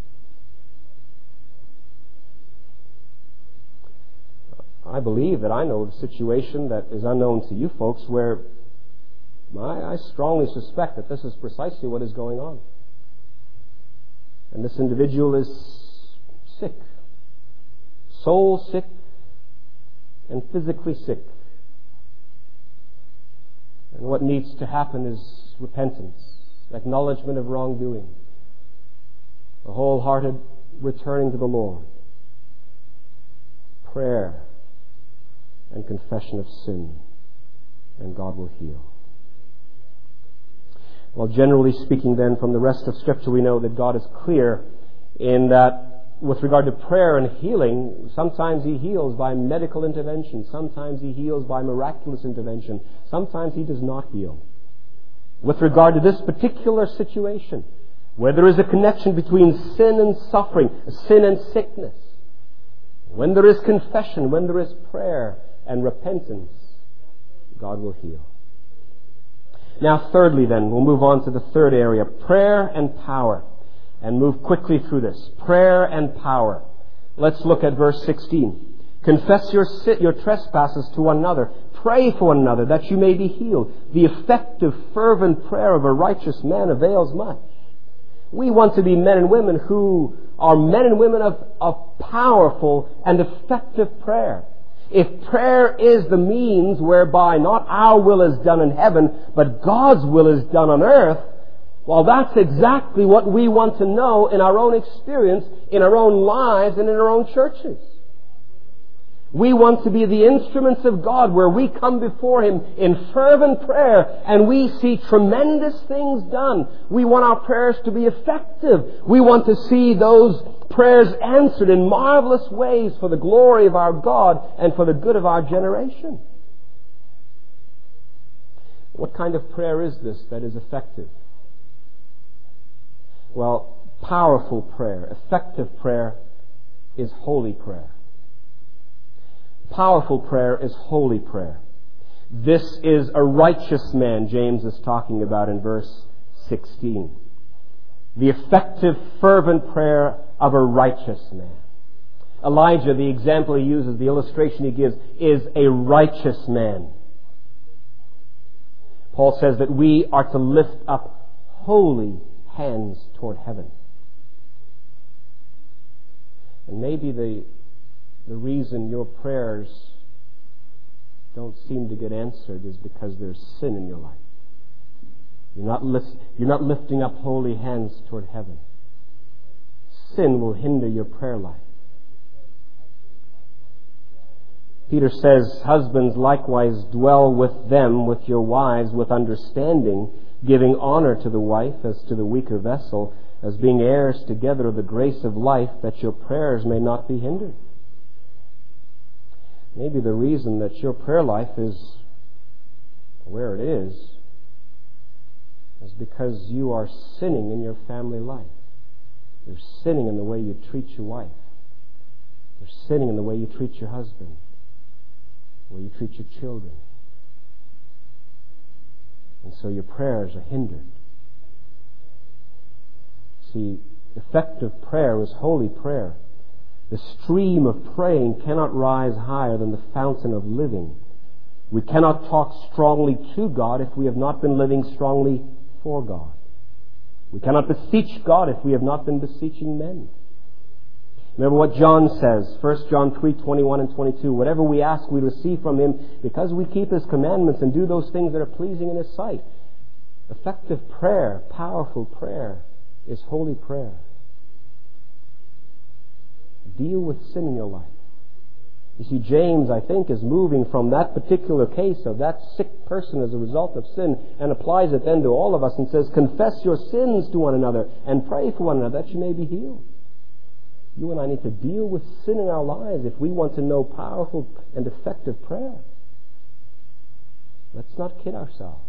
I believe that I know of a situation that is unknown to you folks where I, I strongly suspect that this is precisely what is going on. And this individual is sick, soul sick, and physically sick. And what needs to happen is repentance, acknowledgement of wrongdoing, a wholehearted returning to the Lord, prayer, and confession of sin, and God will heal. Well, generally speaking then, from the rest of Scripture, we know that God is clear in that with regard to prayer and healing, sometimes He heals by medical intervention, sometimes He heals by miraculous intervention, sometimes He does not heal. With regard to this particular situation, where there is a connection between sin and suffering, sin and sickness, when there is confession, when there is prayer and repentance, God will heal. Now, thirdly then, we'll move on to the third area, prayer and power, and move quickly through this. Prayer and power. Let's look at verse sixteen. Confess your your trespasses to one another. Pray for one another that you may be healed. The effective, fervent prayer of a righteous man avails much. We want to be men and women who are men and women of, of powerful and effective prayer. If prayer is the means whereby not our will is done in heaven, but God's will is done on earth, well, that's exactly what we want to know in our own experience, in our own lives, and in our own churches. We want to be the instruments of God where we come before Him in fervent prayer and we see tremendous things done. We want our prayers to be effective. We want to see those prayers answered in marvelous ways for the glory of our God and for the good of our generation. What kind of prayer is this that is effective? Well, powerful prayer, effective prayer is holy prayer. Powerful prayer is holy prayer. This is a righteous man James is talking about in verse sixteen. The effective, fervent prayer of a righteous man. Elijah, the example he uses, the illustration he gives, is a righteous man. Paul says that we are to lift up holy hands toward heaven. And maybe the The reason your prayers don't seem to get answered is because there's sin in your life. You're not, lift, you're not lifting up holy hands toward heaven. Sin will hinder your prayer life. Peter says, husbands likewise dwell with them, with your wives, with understanding, giving honor to the wife as to the weaker vessel, as being heirs together of the grace of life, that your prayers may not be hindered. Maybe the reason that your prayer life is where it is is because you are sinning in your family life. You're sinning in the way you treat your wife. You're sinning in the way you treat your husband, the way you treat your children. And so your prayers are hindered. See, effective prayer is holy prayer. The stream of praying cannot rise higher than the fountain of living. We cannot talk strongly to God if we have not been living strongly for God. We cannot beseech God if we have not been beseeching men. Remember what John says, First John three, twenty-one and twenty-two. Whatever we ask, we receive from Him because we keep His commandments and do those things that are pleasing in His sight. Effective prayer, powerful prayer, is holy prayer. Deal with sin in your life. You see, James, I think, is moving from that particular case of that sick person as a result of sin and applies it then to all of us and says, confess your sins to one another and pray for one another that you may be healed. You and I need to deal with sin in our lives if we want to know powerful and effective prayer. Let's not kid ourselves.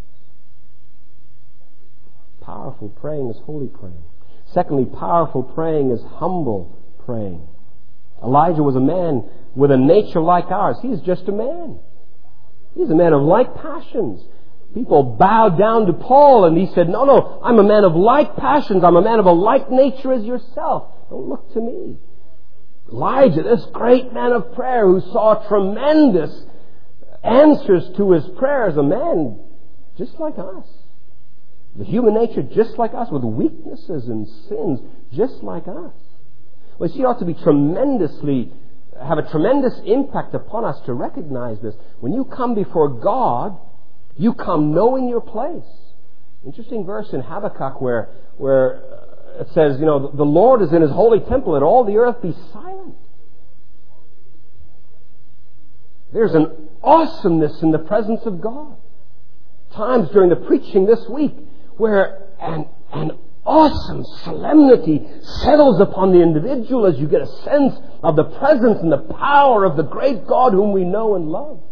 Powerful praying is holy praying. Secondly, powerful praying is humble praying. Elijah was a man with a nature like ours. He is just a man. He's a man of like passions. People bowed down to Paul and he said, no, no, I'm a man of like passions. I'm a man of a like nature as yourself. Don't look to me. Elijah, this great man of prayer who saw tremendous answers to his prayers, a man just like us. The human nature just like us, with weaknesses and sins just like us. Well, you see, it ought to be tremendously, have a tremendous impact upon us to recognize this. When you come before God, you come knowing your place. Interesting verse in Habakkuk where, where it says, you know, the Lord is in His holy temple, and all the earth be silent. There's an awesomeness in the presence of God. Times during the preaching this week where an, an awesome solemnity settles upon the individual as you get a sense of the presence and the power of the great God whom we know and love.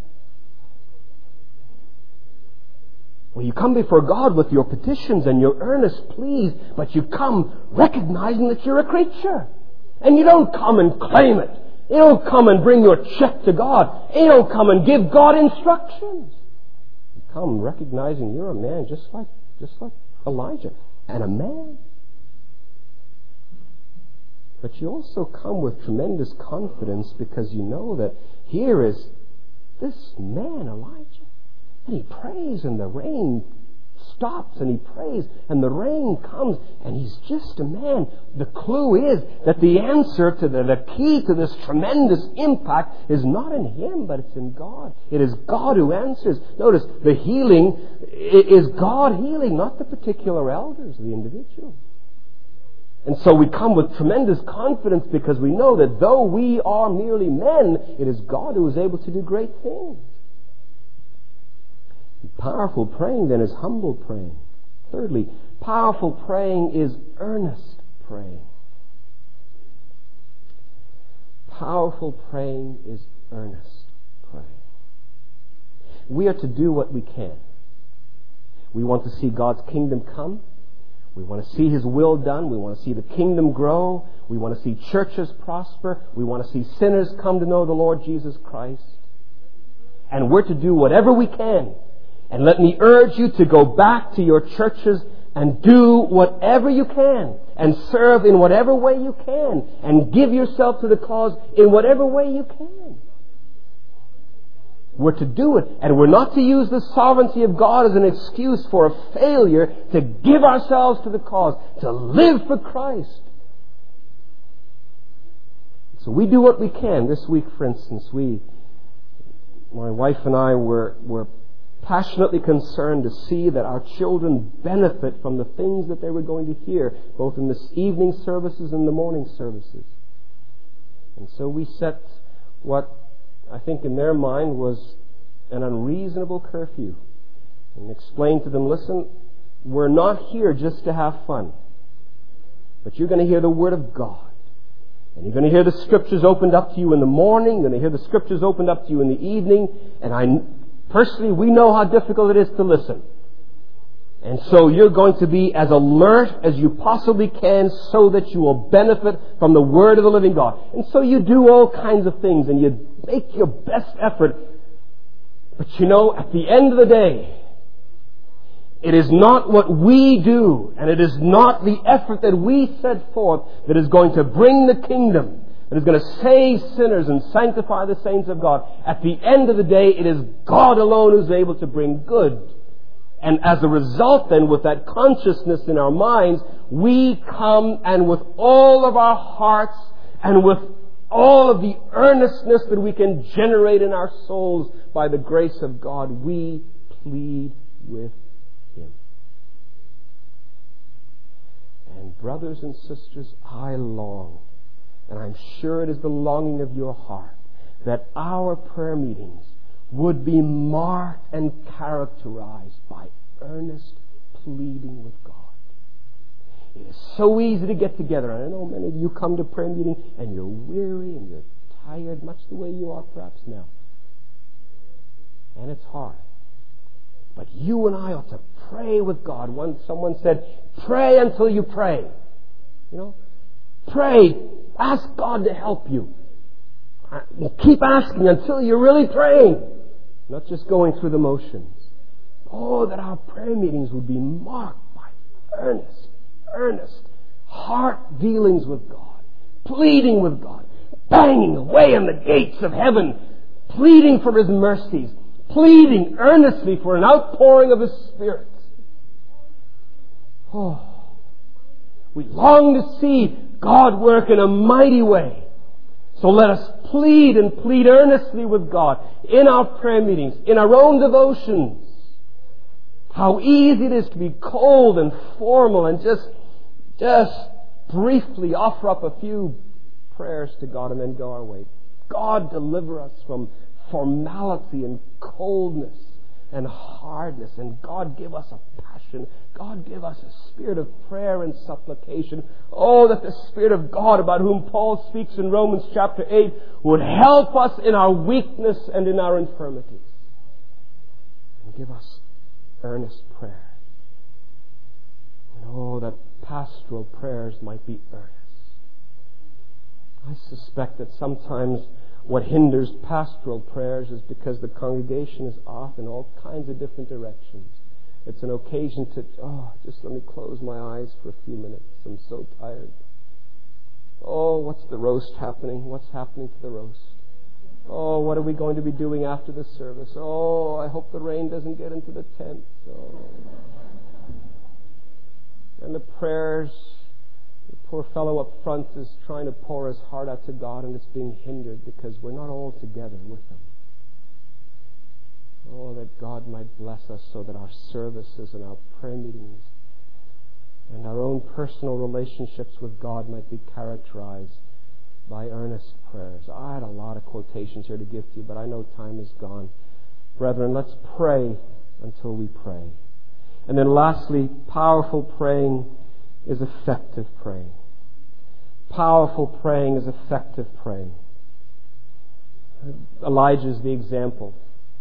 Well, you come before God with your petitions and your earnest pleas, but you come recognizing that you're a creature. And you don't come and claim it. You don't come and bring your check to God. You don't come and give God instructions. You come recognizing you're a man just like, just like Elijah, and a man. But you also come with tremendous confidence because you know that here is this man, Elijah. And he prays and the rain stops, and he prays and the rain comes, and he's just a man. The clue is that the answer to the, the key to this tremendous impact is not in him, but it's in God. It is God who answers. Notice, the healing is God healing, not the particular elders, the individual. And so we come with tremendous confidence because we know that though we are merely men, it is God who is able to do great things. Powerful praying then is humble praying. Thirdly, powerful praying is earnest praying. Powerful praying is earnest praying. We are to do what we can. We want to see God's kingdom come. We want to see His will done. We want to see the kingdom grow. We want to see churches prosper. We want to see sinners come to know the Lord Jesus Christ. And we're to do whatever we can. And let me urge you to go back to your churches and do whatever you can, and serve in whatever way you can, and give yourself to the cause in whatever way you can. We're to do it, and we're not to use the sovereignty of God as an excuse for a failure to give ourselves to the cause, to live for Christ. So we do what we can. This week, for instance, we, my wife and I were, were passionately concerned to see that our children benefit from the things that they were going to hear, both in the evening services and the morning services. And so we set what I think in their mind was an unreasonable curfew and explained to them, listen, we're not here just to have fun, but you're going to hear the Word of God. And you're going to hear the Scriptures opened up to you in the morning, you're going to hear the Scriptures opened up to you in the evening, and I personally, we know how difficult it is to listen. And so you're going to be as alert as you possibly can so that you will benefit from the Word of the living God. And so you do all kinds of things and you make your best effort. But you know, at the end of the day, it is not what we do and it is not the effort that we set forth that is going to bring the kingdom, that is going to save sinners and sanctify the saints of God. At the end of the day, it is God alone who's able to bring good. And as a result then, with that consciousness in our minds, we come and with all of our hearts and with all of the earnestness that we can generate in our souls by the grace of God, we plead with Him. And brothers and sisters, I long, and I'm sure it is the longing of your heart, that our prayer meetings would be marked and characterized by earnest pleading with God. It is so easy to get together. And I know many of you come to prayer meeting and you're weary and you're tired, much the way you are perhaps now. And it's hard. But you and I ought to pray with God. Once someone said, pray until you pray. You know, pray. Ask God to help you. Keep asking until you're really praying. Not just going through the motions. Oh, that our prayer meetings would be marked by earnest, earnest, heart dealings with God, pleading with God, banging away on the gates of heaven, pleading for His mercies, pleading earnestly for an outpouring of His Spirit. Oh, we long to see God work in a mighty way. So let us plead and plead earnestly with God in our prayer meetings, in our own devotions. How easy it is to be cold and formal and just, just briefly offer up a few prayers to God and then go our way. God deliver us from formality and coldness and hardness, and God give us a passion. God give us a spirit of prayer and supplication. Oh, that the Spirit of God, about whom Paul speaks in Romans chapter eight, would help us in our weakness and in our infirmities, and give us earnest prayer. And oh, that pastoral prayers might be earnest. I suspect that sometimes what hinders pastoral prayers is because the congregation is off in all kinds of different directions. It's an occasion to, oh, just let me close my eyes for a few minutes. I'm so tired. Oh, what's the roast happening? What's happening to the roast? Oh, what are we going to be doing after the service? Oh, I hope the rain doesn't get into the tent. Oh. And the prayers, the poor fellow up front is trying to pour his heart out to God, and it's being hindered because we're not all together with Him. Oh, that God might bless us so that our services and our prayer meetings and our own personal relationships with God might be characterized by earnest prayers. I had a lot of quotations here to give to you, but I know time is gone. Brethren, let's pray until we pray. And then lastly, powerful praying is effective praying. Powerful praying is effective praying. Elijah's the example.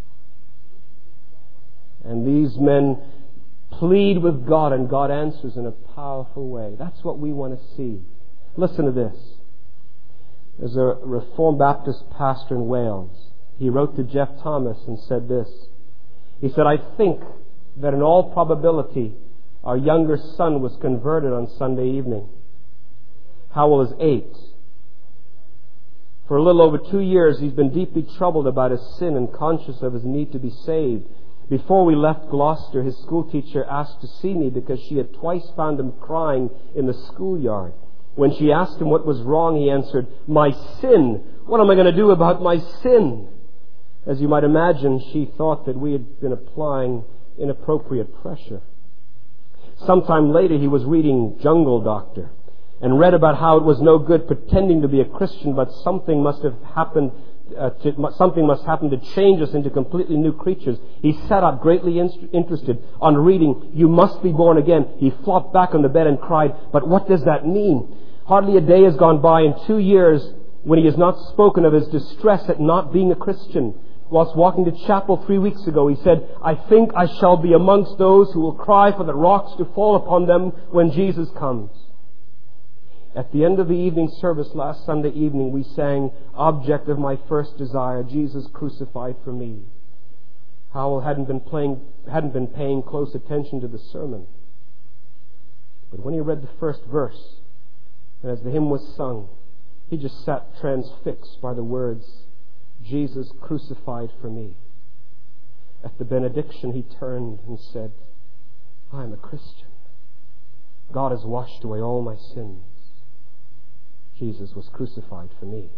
And these men plead with God, and God answers in a powerful way. That's what we want to see. Listen to this. There's a Reformed Baptist pastor in Wales. He wrote to Jeff Thomas and said this. He said, I think that in all probability our younger son was converted on Sunday evening. Howell is eight. For a little over two years he's been deeply troubled about his sin and conscious of his need to be saved. Before we left Gloucester, his schoolteacher asked to see me because she had twice found him crying in the schoolyard. When she asked him what was wrong, he answered, my sin. What am I going to do about my sin? As you might imagine, she thought that we had been applying inappropriate pressure. Sometime later, he was reading Jungle Doctor and read about how it was no good pretending to be a Christian, but something must have happened Uh, to, something must happen to change us into completely new creatures. He sat up greatly in- interested on reading, you must be born again. He flopped back on the bed and cried, but what does that mean? Hardly a day has gone by in two years when he has not spoken of his distress at not being a Christian. Whilst walking to chapel three weeks ago, he said, I think I shall be amongst those who will cry for the rocks to fall upon them when Jesus comes. At the end of the evening service last Sunday evening, we sang, Object of My First Desire, Jesus Crucified for Me. Howell hadn't been, playing, hadn't been paying close attention to the sermon. But when he read the first verse, and as the hymn was sung, he just sat transfixed by the words, Jesus Crucified for Me. At the benediction, he turned and said, I am a Christian. God has washed away all my sins. Jesus was crucified for me.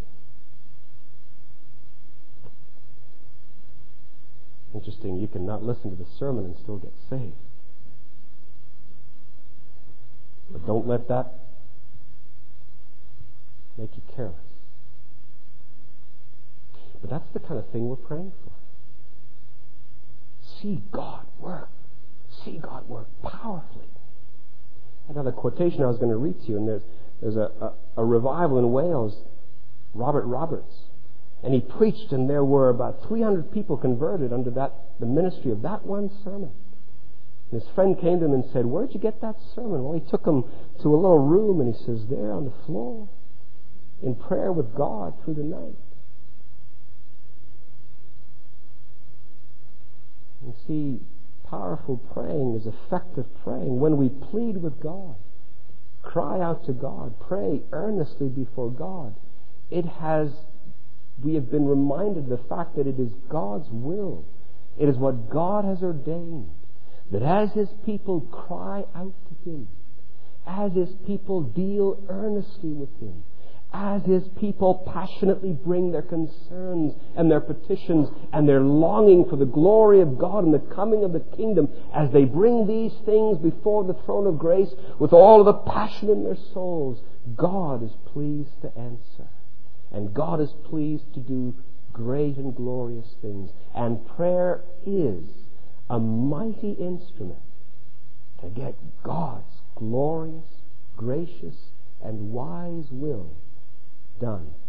Interesting, you can not listen to the sermon and still get saved. But don't let that make you careless. But that's the kind of thing we're praying for. See God work. See God work powerfully. Another quotation I was going to read to you, and there's There's a, a, a revival in Wales, Robert Roberts. And he preached, and there were about three hundred people converted under that the ministry of that one sermon. And his friend came to him and said, where'd you get that sermon? Well, he took him to a little room, and he says, there on the floor, in prayer with God through the night. see, powerful praying is effective praying when we plead with God, cry out to God, pray earnestly before God. It has, we have been reminded of the fact that it is God's will. It is what God has ordained, that as His people cry out to Him, as His people deal earnestly with Him, as His people passionately bring their concerns and their petitions and their longing for the glory of God and the coming of the kingdom, as they bring these things before the throne of grace with all of the passion in their souls, God is pleased to answer. And God is pleased to do great and glorious things. And prayer is a mighty instrument to get God's glorious, gracious, and wise will done.